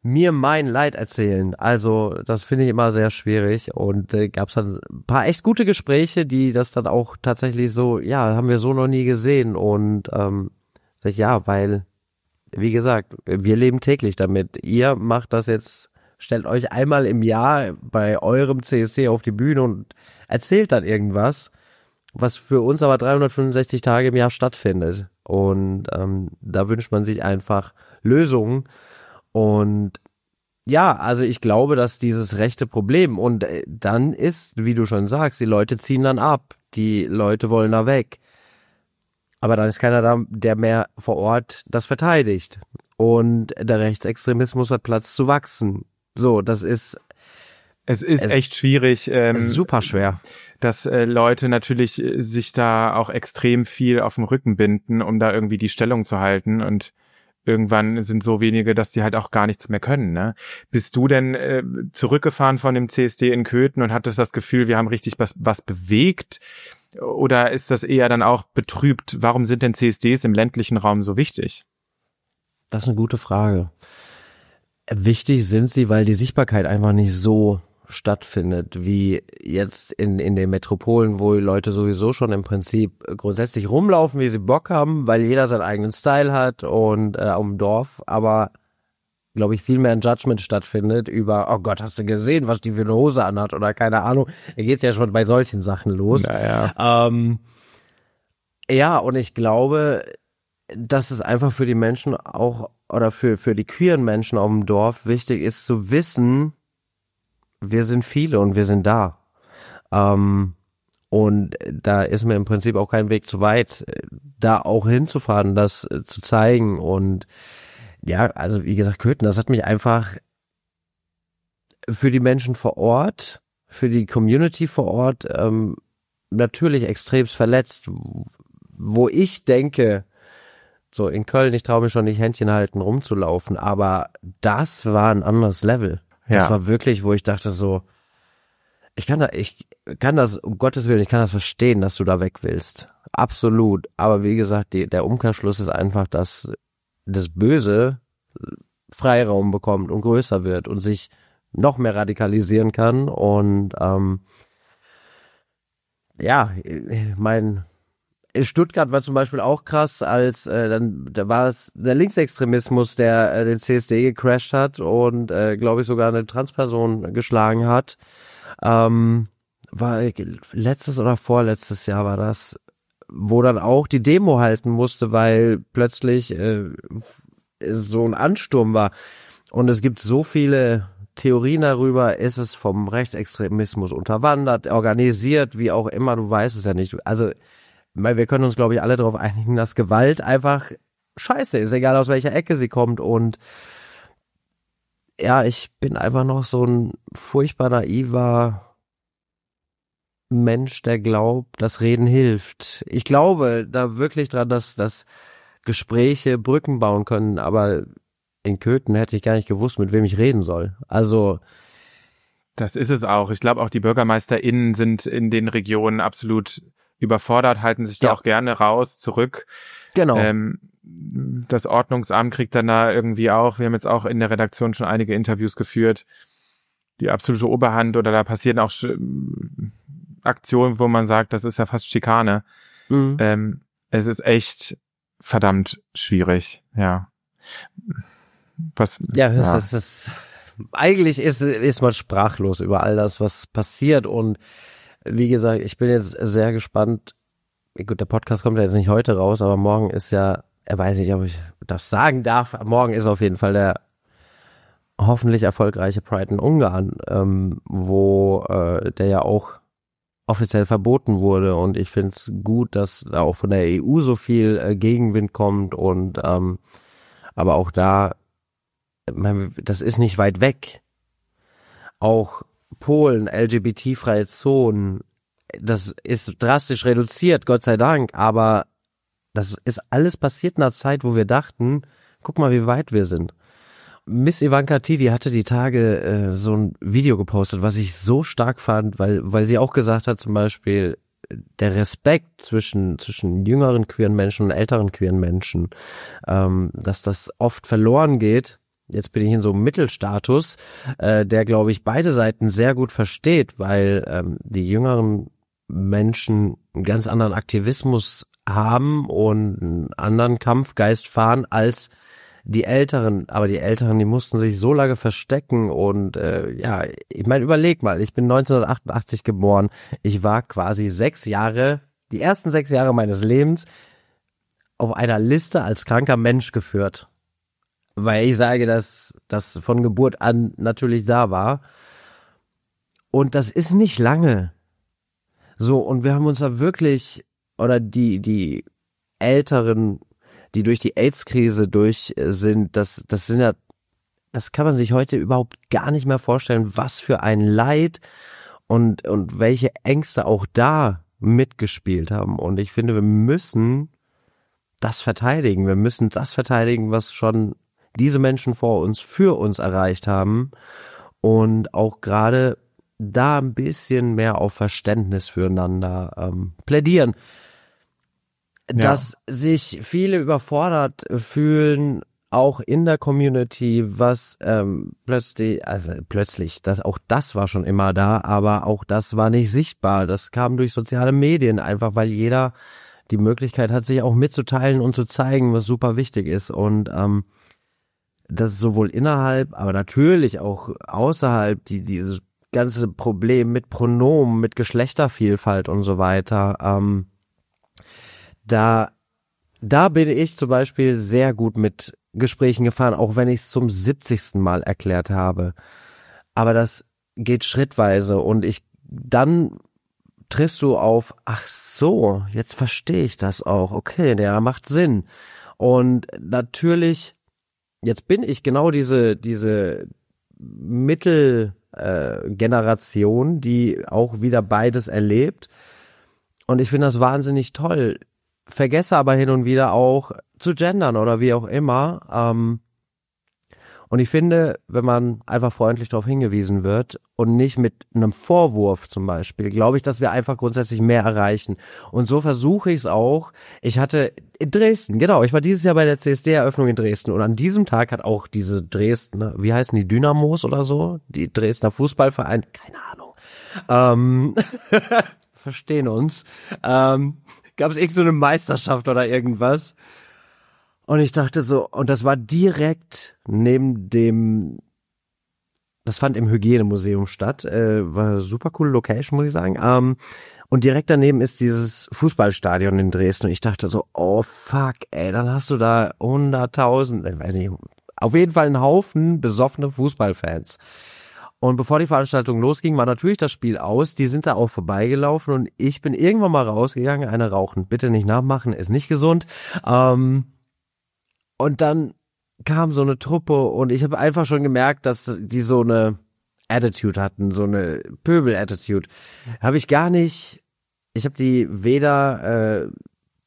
mir mein Leid erzählen. Also das finde ich immer sehr schwierig und äh, gab es dann ein paar echt gute Gespräche, die das dann auch tatsächlich so, ja, haben wir so noch nie gesehen und ähm, sag ich, ja, weil, wie gesagt, wir leben täglich damit. Ihr macht das jetzt, stellt euch einmal im Jahr bei eurem C S D auf die Bühne und erzählt dann irgendwas, was für uns aber dreihundertfünfundsechzig Tage im Jahr stattfindet. Und ähm, da wünscht man sich einfach Lösungen. Und ja, also ich glaube, dass dieses rechte Problem und äh, dann ist, wie du schon sagst, die Leute ziehen dann ab, die Leute wollen da weg. Aber dann ist keiner da, der mehr vor Ort das verteidigt. Und der Rechtsextremismus hat Platz zu wachsen. So, das ist... Es ist es echt schwierig. Ähm, es ist super schwer. Dass äh, Leute natürlich äh, sich da auch extrem viel auf den Rücken binden, um da irgendwie die Stellung zu halten und irgendwann sind so wenige, dass die halt auch gar nichts mehr können, ne? Bist du denn äh, zurückgefahren von dem C S D in Köthen und hattest das Gefühl, wir haben richtig was, was bewegt? Oder ist das eher dann auch betrübt? Warum sind denn C S Ds im ländlichen Raum so wichtig? Das ist eine gute Frage. Wichtig sind sie, weil die Sichtbarkeit einfach nicht so stattfindet, wie jetzt in in den Metropolen, wo die Leute sowieso schon im Prinzip grundsätzlich rumlaufen, wie sie Bock haben, weil jeder seinen eigenen Style hat und äh, am Dorf, aber glaube ich viel mehr ein Judgment stattfindet über, oh Gott, hast du gesehen, was die für eine Hose anhat oder keine Ahnung, er geht ja schon bei solchen Sachen los. Naja. Ähm, ja, und ich glaube, dass es einfach für die Menschen auch oder für für die queeren Menschen auf dem Dorf wichtig ist zu wissen, wir sind viele und wir sind da. Ähm, und da ist mir im Prinzip auch kein Weg zu weit, da auch hinzufahren, das äh, zu zeigen. Und ja, also wie gesagt, Köthen, das hat mich einfach für die Menschen vor Ort, für die Community vor Ort ähm, natürlich extremst verletzt. Wo ich denke, so in Köln, ich traue mich schon nicht Händchen halten, rumzulaufen, aber das war ein anderes Level. Das Ja. war wirklich, wo ich dachte so, ich kann da, ich kann das, um Gottes Willen, ich kann das verstehen, dass du da weg willst. Absolut. Aber wie gesagt, die, der Umkehrschluss ist einfach, dass das Böse Freiraum bekommt und größer wird und sich noch mehr radikalisieren kann. Und ähm, ja, mein Stuttgart war zum Beispiel auch krass, als äh, dann da war es der Linksextremismus, der äh, den C S D gecrasht hat und äh, glaube ich sogar eine Transperson geschlagen hat. Ähm, war letztes oder vorletztes Jahr war das, wo dann auch die Demo halten musste, weil plötzlich äh, so ein Ansturm war. Und es gibt so viele Theorien darüber, ist es vom Rechtsextremismus unterwandert, organisiert, wie auch immer, du weißt es ja nicht. Also weil wir können uns, glaube ich, alle darauf einigen, dass Gewalt einfach scheiße ist, egal aus welcher Ecke sie kommt. Und ja, ich bin einfach noch so ein furchtbar naiver Mensch, der glaubt, dass Reden hilft. Ich glaube da wirklich dran, dass, dass Gespräche Brücken bauen können, aber in Köthen hätte ich gar nicht gewusst, mit wem ich reden soll. Also das ist es auch. Ich glaube, auch die BürgermeisterInnen sind in den Regionen absolut überfordert, halten sich da ja. auch gerne raus, zurück. Genau. Ähm, das Ordnungsamt kriegt dann da irgendwie auch, wir haben jetzt auch in der Redaktion schon einige Interviews geführt, die absolute Oberhand oder da passieren auch Sch- Aktionen, wo man sagt, das ist ja fast Schikane. Mhm. Ähm, es ist echt verdammt schwierig, ja. Was, ja, das ja. ist das. Eigentlich ist, ist man sprachlos über all das, was passiert und wie gesagt, ich bin jetzt sehr gespannt. Gut, der Podcast kommt ja jetzt nicht heute raus, aber morgen ist ja, er weiß nicht, ob ich das sagen darf, morgen ist auf jeden Fall der hoffentlich erfolgreiche Pride in Ungarn, ähm, wo äh, der ja auch offiziell verboten wurde und ich finde es gut, dass da auch von der E U so viel äh, Gegenwind kommt und ähm, aber auch da, das ist nicht weit weg. Auch Polen, L G B T-freie Zonen, das ist drastisch reduziert, Gott sei Dank, aber das ist alles passiert in einer Zeit, wo wir dachten, guck mal, wie weit wir sind. Miss Ivanka T, die hatte die Tage äh, so ein Video gepostet, was ich so stark fand, weil weil sie auch gesagt hat, zum Beispiel, der Respekt zwischen zwischen jüngeren queeren Menschen und älteren queeren Menschen, ähm, dass das oft verloren geht, jetzt bin ich in so einem Mittelstatus, äh, der, glaube ich, beide Seiten sehr gut versteht, weil ähm, die jüngeren Menschen einen ganz anderen Aktivismus haben und einen anderen Kampfgeist fahren als die Älteren. Aber die Älteren, die mussten sich so lange verstecken und äh, ja, ich meine, überleg mal, ich bin neunzehnhundertachtundachtzig geboren, ich war quasi sechs Jahre, die ersten sechs Jahre meines Lebens auf einer Liste als kranker Mensch geführt. Weil ich sage, dass das von Geburt an natürlich da war. Und das ist nicht lange. So, und wir haben uns da wirklich, oder die, die Älteren, die durch die AIDS-Krise durch sind, das, das sind ja, das kann man sich heute überhaupt gar nicht mehr vorstellen, was für ein Leid und, und welche Ängste auch da mitgespielt haben. Und ich finde, wir müssen das verteidigen. Wir müssen das verteidigen, was schon diese Menschen vor uns für uns erreicht haben und auch gerade da ein bisschen mehr auf Verständnis füreinander ähm, plädieren. Dass ja. sich viele überfordert fühlen, auch in der Community, was ähm, plötzlich, also plötzlich, das, auch das war schon immer da, aber auch das war nicht sichtbar. Das kam durch soziale Medien, einfach weil jeder die Möglichkeit hat, sich auch mitzuteilen und zu zeigen, was super wichtig ist. Und ähm, das ist sowohl innerhalb, aber natürlich auch außerhalb, die dieses ganze Problem mit Pronomen, mit Geschlechtervielfalt und so weiter, ähm, da, da bin ich zum Beispiel sehr gut mit Gesprächen gefahren, auch wenn ich es zum siebzigsten Mal erklärt habe. Aber das geht schrittweise und ich, dann triffst du auf, ach so, jetzt verstehe ich das auch, okay, der macht Sinn. Und natürlich, jetzt bin ich genau diese, diese Mittelgeneration, äh, die auch wieder beides erlebt. Und ich finde das wahnsinnig toll. Vergesse aber hin und wieder auch zu gendern oder wie auch immer. Ähm, und ich finde, wenn man einfach freundlich darauf hingewiesen wird und nicht mit einem Vorwurf zum Beispiel, glaube ich, dass wir einfach grundsätzlich mehr erreichen. Und so versuche ich es auch. Ich hatte in Dresden, genau, ich war dieses Jahr bei der C S D-Eröffnung in Dresden und an diesem Tag hat auch diese Dresden, wie heißen die, Dynamos oder so? Die Dresdner Fußballverein, keine Ahnung. Ähm, verstehen uns. Ähm, gab es irgend so eine Meisterschaft oder irgendwas. Und ich dachte so, und das war direkt neben dem, das fand im Hygienemuseum statt, äh, war eine super coole Location, muss ich sagen. Ähm, und direkt daneben ist dieses Fußballstadion in Dresden. Und ich dachte so, oh fuck, ey, dann hast du da hunderttausend, ich weiß nicht, auf jeden Fall einen Haufen besoffene Fußballfans. Und bevor die Veranstaltung losging, war natürlich das Spiel aus. Die sind da auch vorbeigelaufen und ich bin irgendwann mal rausgegangen, eine rauchen. Bitte nicht nachmachen, ist nicht gesund. Ähm, und dann kam so eine Truppe und ich habe einfach schon gemerkt, dass die so eine Attitude hatten, so eine Pöbel-Attitude. Habe ich gar nicht, ich habe die weder äh,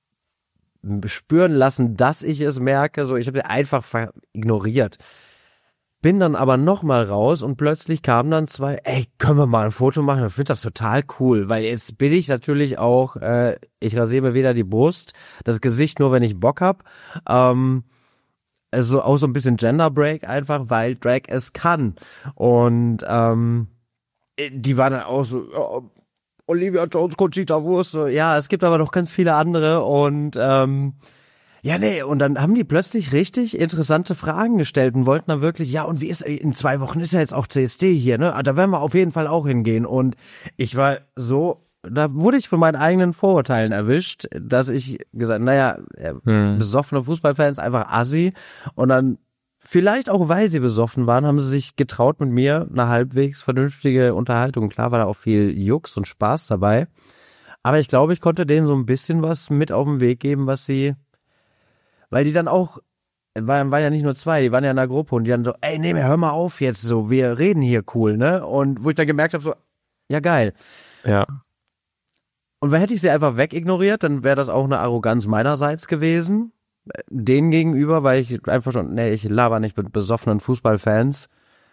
spüren lassen, dass ich es merke, so ich habe die einfach ignoriert. Bin dann aber nochmal raus und plötzlich kamen dann zwei, ey, können wir mal ein Foto machen? Ich finde das total cool, weil jetzt bin ich natürlich auch, äh, ich rasiere mir weder die Brust, das Gesicht nur, wenn ich Bock hab. Ähm, also auch so ein bisschen Gender Break einfach, weil Drag es kann. Und ähm, die waren dann auch so, ja, Olivia Jones, Conchita Wurst, so, ja, es gibt aber noch ganz viele andere und ähm, ja, nee, und dann haben die plötzlich richtig interessante Fragen gestellt und wollten dann wirklich, ja, und wie ist, in zwei Wochen ist ja jetzt auch C S D hier, ne? Da werden wir auf jeden Fall auch hingehen. Und ich war so, da wurde ich von meinen eigenen Vorurteilen erwischt, dass ich gesagt, naja, hm. besoffene Fußballfans, einfach assi. Und dann, vielleicht auch weil sie besoffen waren, haben sie sich getraut, mit mir eine halbwegs vernünftige Unterhaltung. Klar war da auch viel Jux und Spaß dabei. Aber ich glaube, ich konnte denen so ein bisschen was mit auf den Weg geben, was sie, weil die dann auch, waren, waren ja nicht nur zwei, die waren ja in einer Gruppe und die dann so, ey, nee, hör mal auf jetzt, so, wir reden hier cool, ne? Und wo ich dann gemerkt habe, so, ja geil. Ja. Und hätte ich sie einfach wegignoriert, dann wäre das auch eine Arroganz meinerseits gewesen, denen gegenüber, weil ich einfach schon, nee, ich laber nicht mit besoffenen Fußballfans.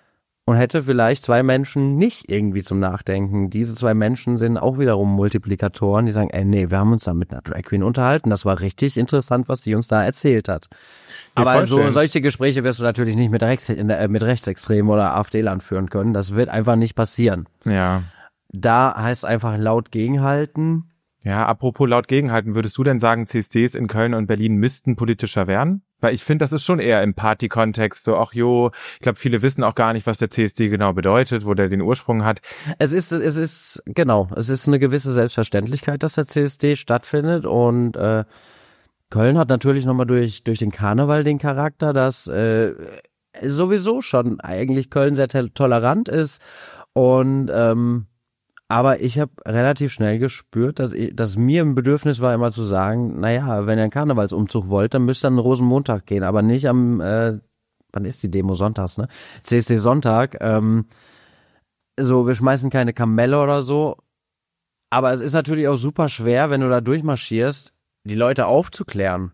und hätte vielleicht zwei Menschen nicht irgendwie zum Nachdenken. Diese zwei Menschen sind auch wiederum Multiplikatoren, die sagen, ey, nee, wir haben uns da mit einer Drag Queen unterhalten. Das war richtig interessant, was die uns da erzählt hat. Ja, aber so schön. Solche Gespräche wirst du natürlich nicht mit, Rechts, äh, mit Rechtsextremen oder AfD-Lern führen können. Das wird einfach nicht passieren. Ja. Da heißt einfach laut gegenhalten. Ja, apropos laut gegenhalten, würdest du denn sagen, C S Ds in Köln und Berlin müssten politischer werden? Weil ich finde, das ist schon eher im Party-Kontext so, ach jo, ich glaube, viele wissen auch gar nicht, was der C S D genau bedeutet, wo der den Ursprung hat. Es ist, es ist, genau, es ist eine gewisse Selbstverständlichkeit, dass der C S D stattfindet und äh, Köln hat natürlich nochmal durch durch den Karneval den Charakter, dass äh, sowieso schon eigentlich Köln sehr te- tolerant ist und ähm, aber ich habe relativ schnell gespürt, dass, ich, dass mir ein Bedürfnis war, immer zu sagen, naja, wenn ihr einen Karnevalsumzug wollt, dann müsst ihr an den Rosenmontag gehen, aber nicht am, äh, wann ist die Demo? Sonntags, ne? C S D-Sonntag. Ähm, so, wir schmeißen keine Kamelle oder so, aber es ist natürlich auch super schwer, wenn du da durchmarschierst, die Leute aufzuklären.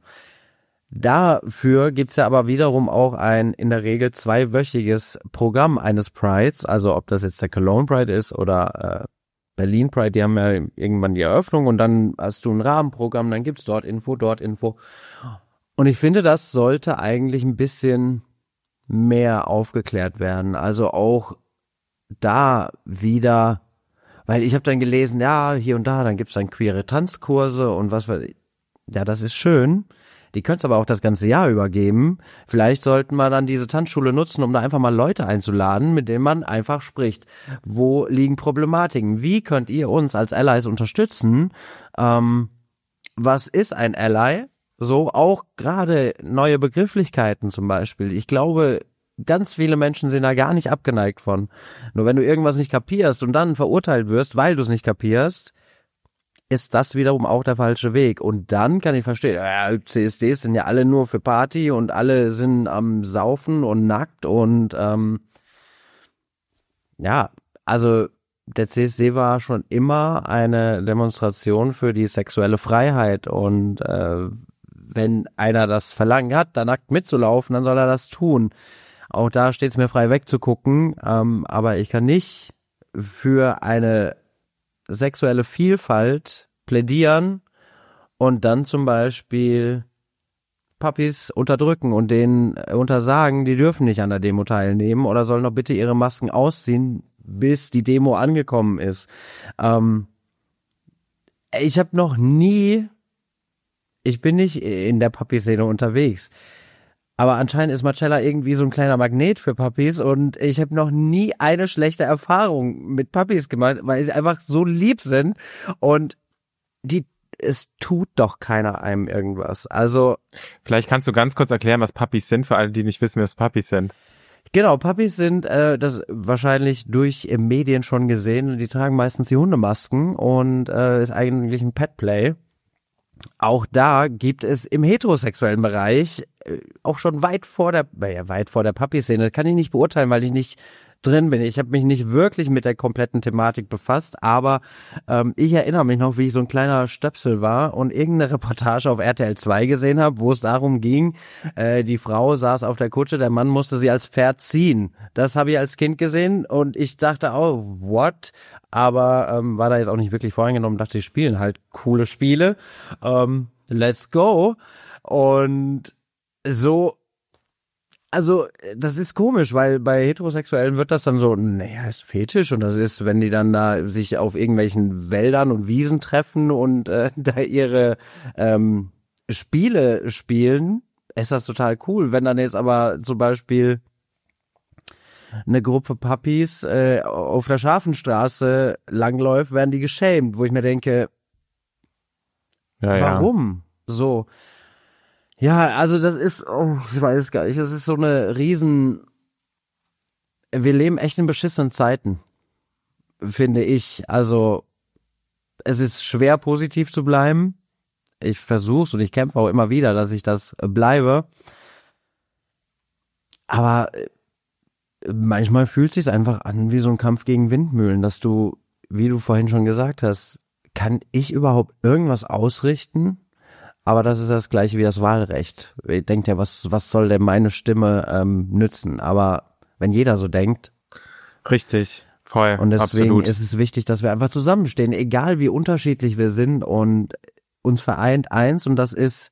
Dafür gibt's ja aber wiederum auch ein in der Regel zweiwöchiges Programm eines Prides, also ob das jetzt der Cologne Pride ist oder äh, Berlin Pride, die haben ja irgendwann die Eröffnung und dann hast du ein Rahmenprogramm, dann gibt's dort Info, dort Info. Und ich finde, das sollte eigentlich ein bisschen mehr aufgeklärt werden. Also auch da wieder, weil ich habe dann gelesen, ja, hier und da, dann gibt's dann queere Tanzkurse und was weiß ich. Ja, das ist schön. Die können es aber auch das ganze Jahr übergeben. Vielleicht sollten wir dann diese Tanzschule nutzen, um da einfach mal Leute einzuladen, mit denen man einfach spricht. Wo liegen Problematiken? Wie könnt ihr uns als Allies unterstützen? Ähm, was ist ein Ally? So auch gerade neue Begrifflichkeiten zum Beispiel. Ich glaube, ganz viele Menschen sind da gar nicht abgeneigt von. Nur wenn du irgendwas nicht kapierst und dann verurteilt wirst, weil du es nicht kapierst, ist das wiederum auch der falsche Weg. Und dann kann ich verstehen, ja, C S Ds sind ja alle nur für Party und alle sind am Saufen und nackt und ähm, ja, also der C S D war schon immer eine Demonstration für die sexuelle Freiheit und äh, wenn einer das Verlangen hat, da nackt mitzulaufen, dann soll er das tun. Auch da steht es mir frei wegzugucken, ähm, aber ich kann nicht für eine sexuelle Vielfalt plädieren und dann zum Beispiel Puppies unterdrücken und denen untersagen, die dürfen nicht an der Demo teilnehmen oder sollen doch bitte ihre Masken ausziehen, bis die Demo angekommen ist. Ähm, ich habe noch nie, ich bin nicht in der Puppy-Szene unterwegs, aber anscheinend ist Marcella irgendwie so ein kleiner Magnet für Puppies und ich habe noch nie eine schlechte Erfahrung mit Puppies gemacht, weil sie einfach so lieb sind und die, es tut doch keiner einem irgendwas. Also vielleicht kannst du ganz kurz erklären, was Puppies sind, für alle, die nicht wissen, was Puppies sind. Genau, Puppies sind äh, das wahrscheinlich durch äh, Medien schon gesehen, die tragen meistens die Hundemasken und äh, ist eigentlich ein Petplay. Auch da gibt es im heterosexuellen Bereich äh, auch schon weit vor der, naja, weit vor der Puppy-Szene, das kann ich nicht beurteilen, weil ich nicht drin bin. Ich habe mich nicht wirklich mit der kompletten Thematik befasst, aber ähm, ich erinnere mich noch, wie ich so ein kleiner Stöpsel war und irgendeine Reportage auf R T L zwei gesehen habe, wo es darum ging, äh, die Frau saß auf der Kutsche, der Mann musste sie als Pferd ziehen. Das habe ich als Kind gesehen und ich dachte, oh, what? Aber ähm, war da jetzt auch nicht wirklich voreingenommen, dachte, die spielen halt coole Spiele. Ähm, let's go. Und so, also das ist komisch, weil bei Heterosexuellen wird das dann so, naja, ist Fetisch und das ist, wenn die dann da sich auf irgendwelchen Wäldern und Wiesen treffen und äh, da ihre ähm, Spiele spielen, ist das total cool. Wenn dann jetzt aber zum Beispiel eine Gruppe Puppies äh, auf der Schafenstraße langläuft, werden die geschämt, wo ich mir denke, ja, warum? Ja. So. Ja, also das ist, oh, ich weiß gar nicht, das ist so eine riesen, wir leben echt in beschissenen Zeiten, finde ich. Also es ist schwer, positiv zu bleiben. Ich versuch's und ich kämpfe auch immer wieder, dass ich das bleibe. Aber manchmal fühlt sich's einfach an wie so ein Kampf gegen Windmühlen, dass du, wie du vorhin schon gesagt hast, kann ich überhaupt irgendwas ausrichten? Aber das ist das Gleiche wie das Wahlrecht. Ich denke ja, was was soll denn meine Stimme ähm, nützen? Aber wenn jeder so denkt. Richtig, voll, Und deswegen absolut. ist es wichtig, dass wir einfach zusammenstehen, egal wie unterschiedlich wir sind, und uns vereint eins, und das ist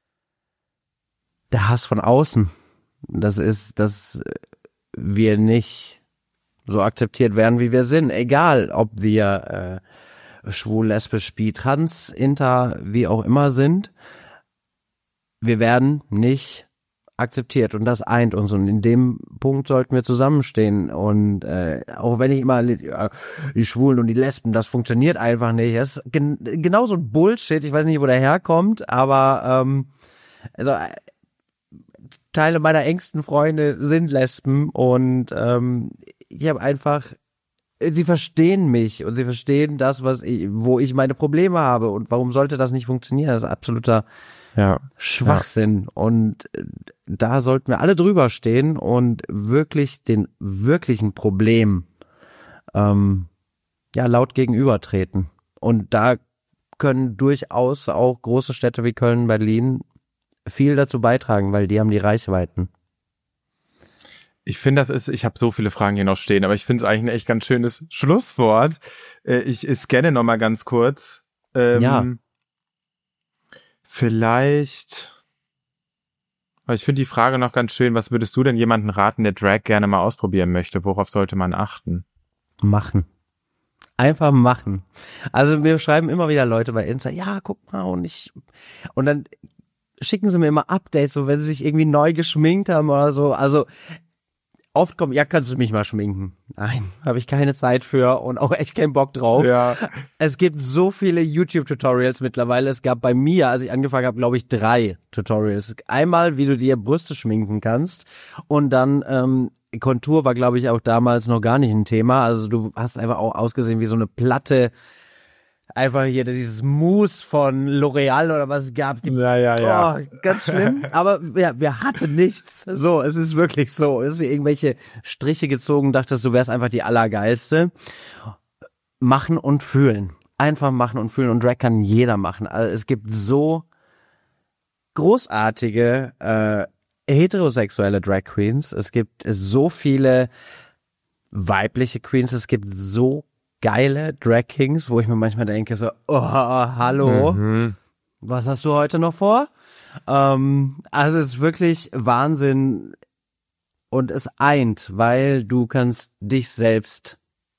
der Hass von außen. Das ist, dass wir nicht so akzeptiert werden, wie wir sind, egal ob wir äh, schwul, lesbisch, bi, trans, inter, wie auch immer sind. Wir werden nicht akzeptiert, und das eint uns, und in dem Punkt sollten wir zusammenstehen. Und äh, auch wenn ich immer ja, die Schwulen und die Lesben, das funktioniert einfach nicht. Das ist gen- genau so ein Bullshit. Ich weiß nicht, wo der herkommt, aber ähm, also äh, Teile meiner engsten Freunde sind Lesben, und ähm, ich habe einfach, sie verstehen mich, und sie verstehen das, was ich, wo ich meine Probleme habe, und warum sollte das nicht funktionieren? Das ist absoluter Ja. Schwachsinn, ja. Und da sollten wir alle drüber stehen und wirklich den wirklichen Problem ähm, ja laut gegenübertreten. Und da können durchaus auch große Städte wie Köln, Berlin viel dazu beitragen, weil die haben die Reichweiten. Ich finde, das ist, ich habe so viele Fragen hier noch stehen, aber ich finde es eigentlich ein echt ganz schönes Schlusswort. Äh, ich, ich scanne noch mal ganz kurz. Ähm, Ja. Vielleicht, aber ich finde die Frage noch ganz schön, was würdest du denn jemanden raten, der Drag gerne mal ausprobieren möchte? Worauf sollte man achten? Machen. Einfach machen. Also mir schreiben immer wieder Leute bei Insta, ja, guck mal, und ich, und dann schicken sie mir immer Updates, so wenn sie sich irgendwie neu geschminkt haben oder so. Also oft kommt, ja, kannst du mich mal schminken? Nein, habe ich keine Zeit für und auch echt keinen Bock drauf. Ja. Es gibt so viele YouTube-Tutorials mittlerweile. Es gab bei mir, als ich angefangen habe, glaube ich, drei Tutorials. Einmal, wie du dir Brüste schminken kannst, und dann ähm, Kontur war, glaube ich, auch damals noch gar nicht ein Thema. Also du hast einfach auch ausgesehen wie so eine Platte, einfach hier dieses Mousse von L'Oreal oder was es gab. Die, Ja, ja, ja. Oh, ganz schlimm. Aber ja, wir hatten nichts. So, es ist wirklich so. Es ist irgendwelche Striche gezogen, dachtest, du wärst einfach die Allergeilste. Machen und fühlen. Einfach machen und fühlen. Und Drag kann jeder machen. Also es gibt so großartige äh, heterosexuelle Drag Queens. Es gibt so viele weibliche Queens. Es gibt so geile Drag Kings, wo ich mir manchmal denke so, oh, hallo, Mhm. was hast du heute noch vor? Ähm, also es ist wirklich Wahnsinn, und es eint, weil du kannst dich selbst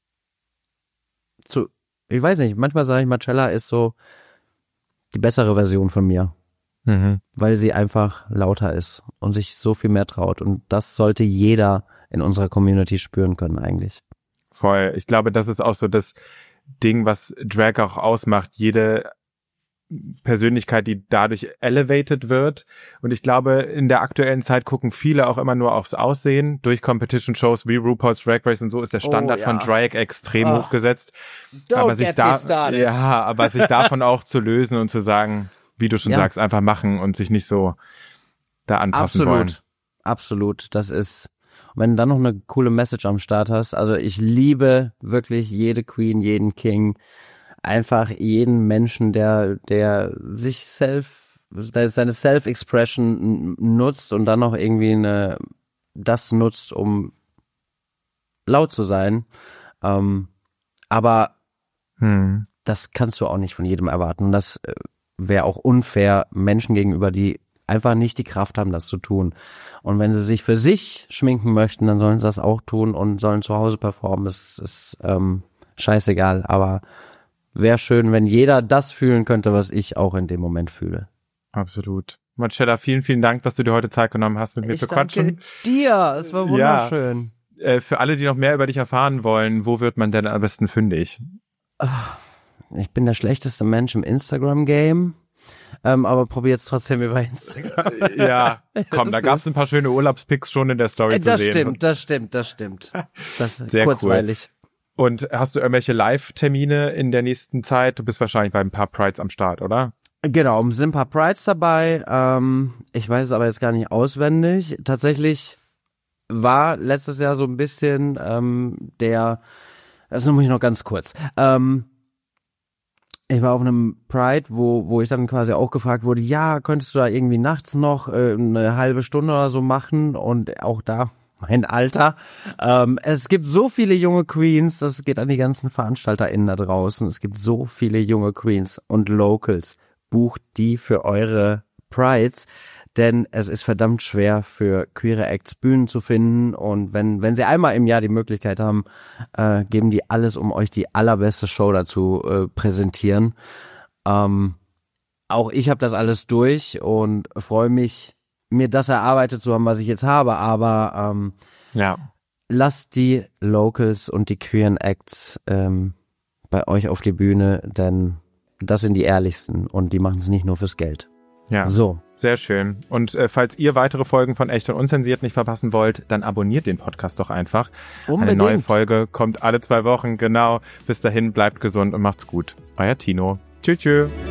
zu, ich weiß nicht, manchmal sage ich, Marcella ist so die bessere Version von mir, Mhm. weil sie einfach lauter ist und sich so viel mehr traut, und das sollte jeder in unserer Community spüren können eigentlich. Voll. Ich glaube, das ist auch so das Ding, was Drag auch ausmacht. Jede Persönlichkeit, die dadurch elevated wird. Und ich glaube, in der aktuellen Zeit gucken viele auch immer nur aufs Aussehen. Durch Competition-Shows wie RuPaul's Drag Race und so ist der Standard Oh, ja. von Drag extrem Oh. hochgesetzt. Don't aber sich get da, me started. ja, aber sich davon auch zu lösen und zu sagen, wie du schon Ja. sagst, einfach machen und sich nicht so da anpassen Absolut, wollen. absolut. Das ist, wenn du dann noch eine coole Message am Start hast. Also ich liebe wirklich jede Queen, jeden King, einfach jeden Menschen, der der sich self, der seine Self-Expression nutzt und dann noch irgendwie eine das nutzt, um laut zu sein. Ähm, aber Hm. das kannst du auch nicht von jedem erwarten. Und das äh, wäre auch unfair Menschen gegenüber, die einfach nicht die Kraft haben, das zu tun. Und wenn sie sich für sich schminken möchten, dann sollen sie das auch tun und sollen zu Hause performen. Es ist ähm, scheißegal, aber wäre schön, wenn jeder das fühlen könnte, was ich auch in dem Moment fühle. Absolut. Marcella, vielen, vielen Dank, dass du dir heute Zeit genommen hast, mit mir Ich zu danke quatschen. dir, es war Ja. wunderschön. Äh, für alle, die noch mehr über dich erfahren wollen, wo wird man denn am besten fündig? Ich bin der schlechteste Mensch im Instagram-Game, ähm, aber probier jetzt trotzdem über Instagram. Ja, komm, da Das gab es ist- ein paar schöne Urlaubspics schon in der Story Äh, zu Das sehen. stimmt, das stimmt, das stimmt. Das ist Sehr kurzweilig. Und hast du irgendwelche Live-Termine in der nächsten Zeit? Du bist wahrscheinlich bei ein paar Prides am Start, oder? Genau, um sind ein paar Prides dabei. Ähm, ich weiß es aber jetzt gar nicht auswendig. Tatsächlich war letztes Jahr so ein bisschen ähm, der, das muss ich noch ganz kurz. Ähm, ich war auf einem Pride, wo wo ich dann quasi auch gefragt wurde, ja, könntest du da irgendwie nachts noch äh, eine halbe Stunde oder so machen? Und auch da mein Alter. Ähm, es gibt so viele junge Queens, das geht an die ganzen VeranstalterInnen da draußen. Es gibt so viele junge Queens und Locals. Bucht die für eure Prides, denn es ist verdammt schwer für queere Acts Bühnen zu finden und wenn wenn sie einmal im Jahr die Möglichkeit haben, äh, geben die alles, um euch die allerbeste Show dazu äh, präsentieren. Ähm, auch ich habe das alles durch und freue mich, mir das erarbeitet zu haben, was ich jetzt habe, aber ähm, ja. lasst die Locals und die queeren Acts ähm, bei euch auf die Bühne, denn das sind die ehrlichsten und die machen es nicht nur fürs Geld. Ja, so. Sehr schön. Und äh, falls ihr weitere Folgen von Echt und Unzensiert nicht verpassen wollt, dann abonniert den Podcast doch einfach. Unbedingt. Eine neue Folge kommt alle zwei Wochen, genau. Bis dahin, bleibt gesund und macht's gut. Euer Tino. Tschüss, tschüss.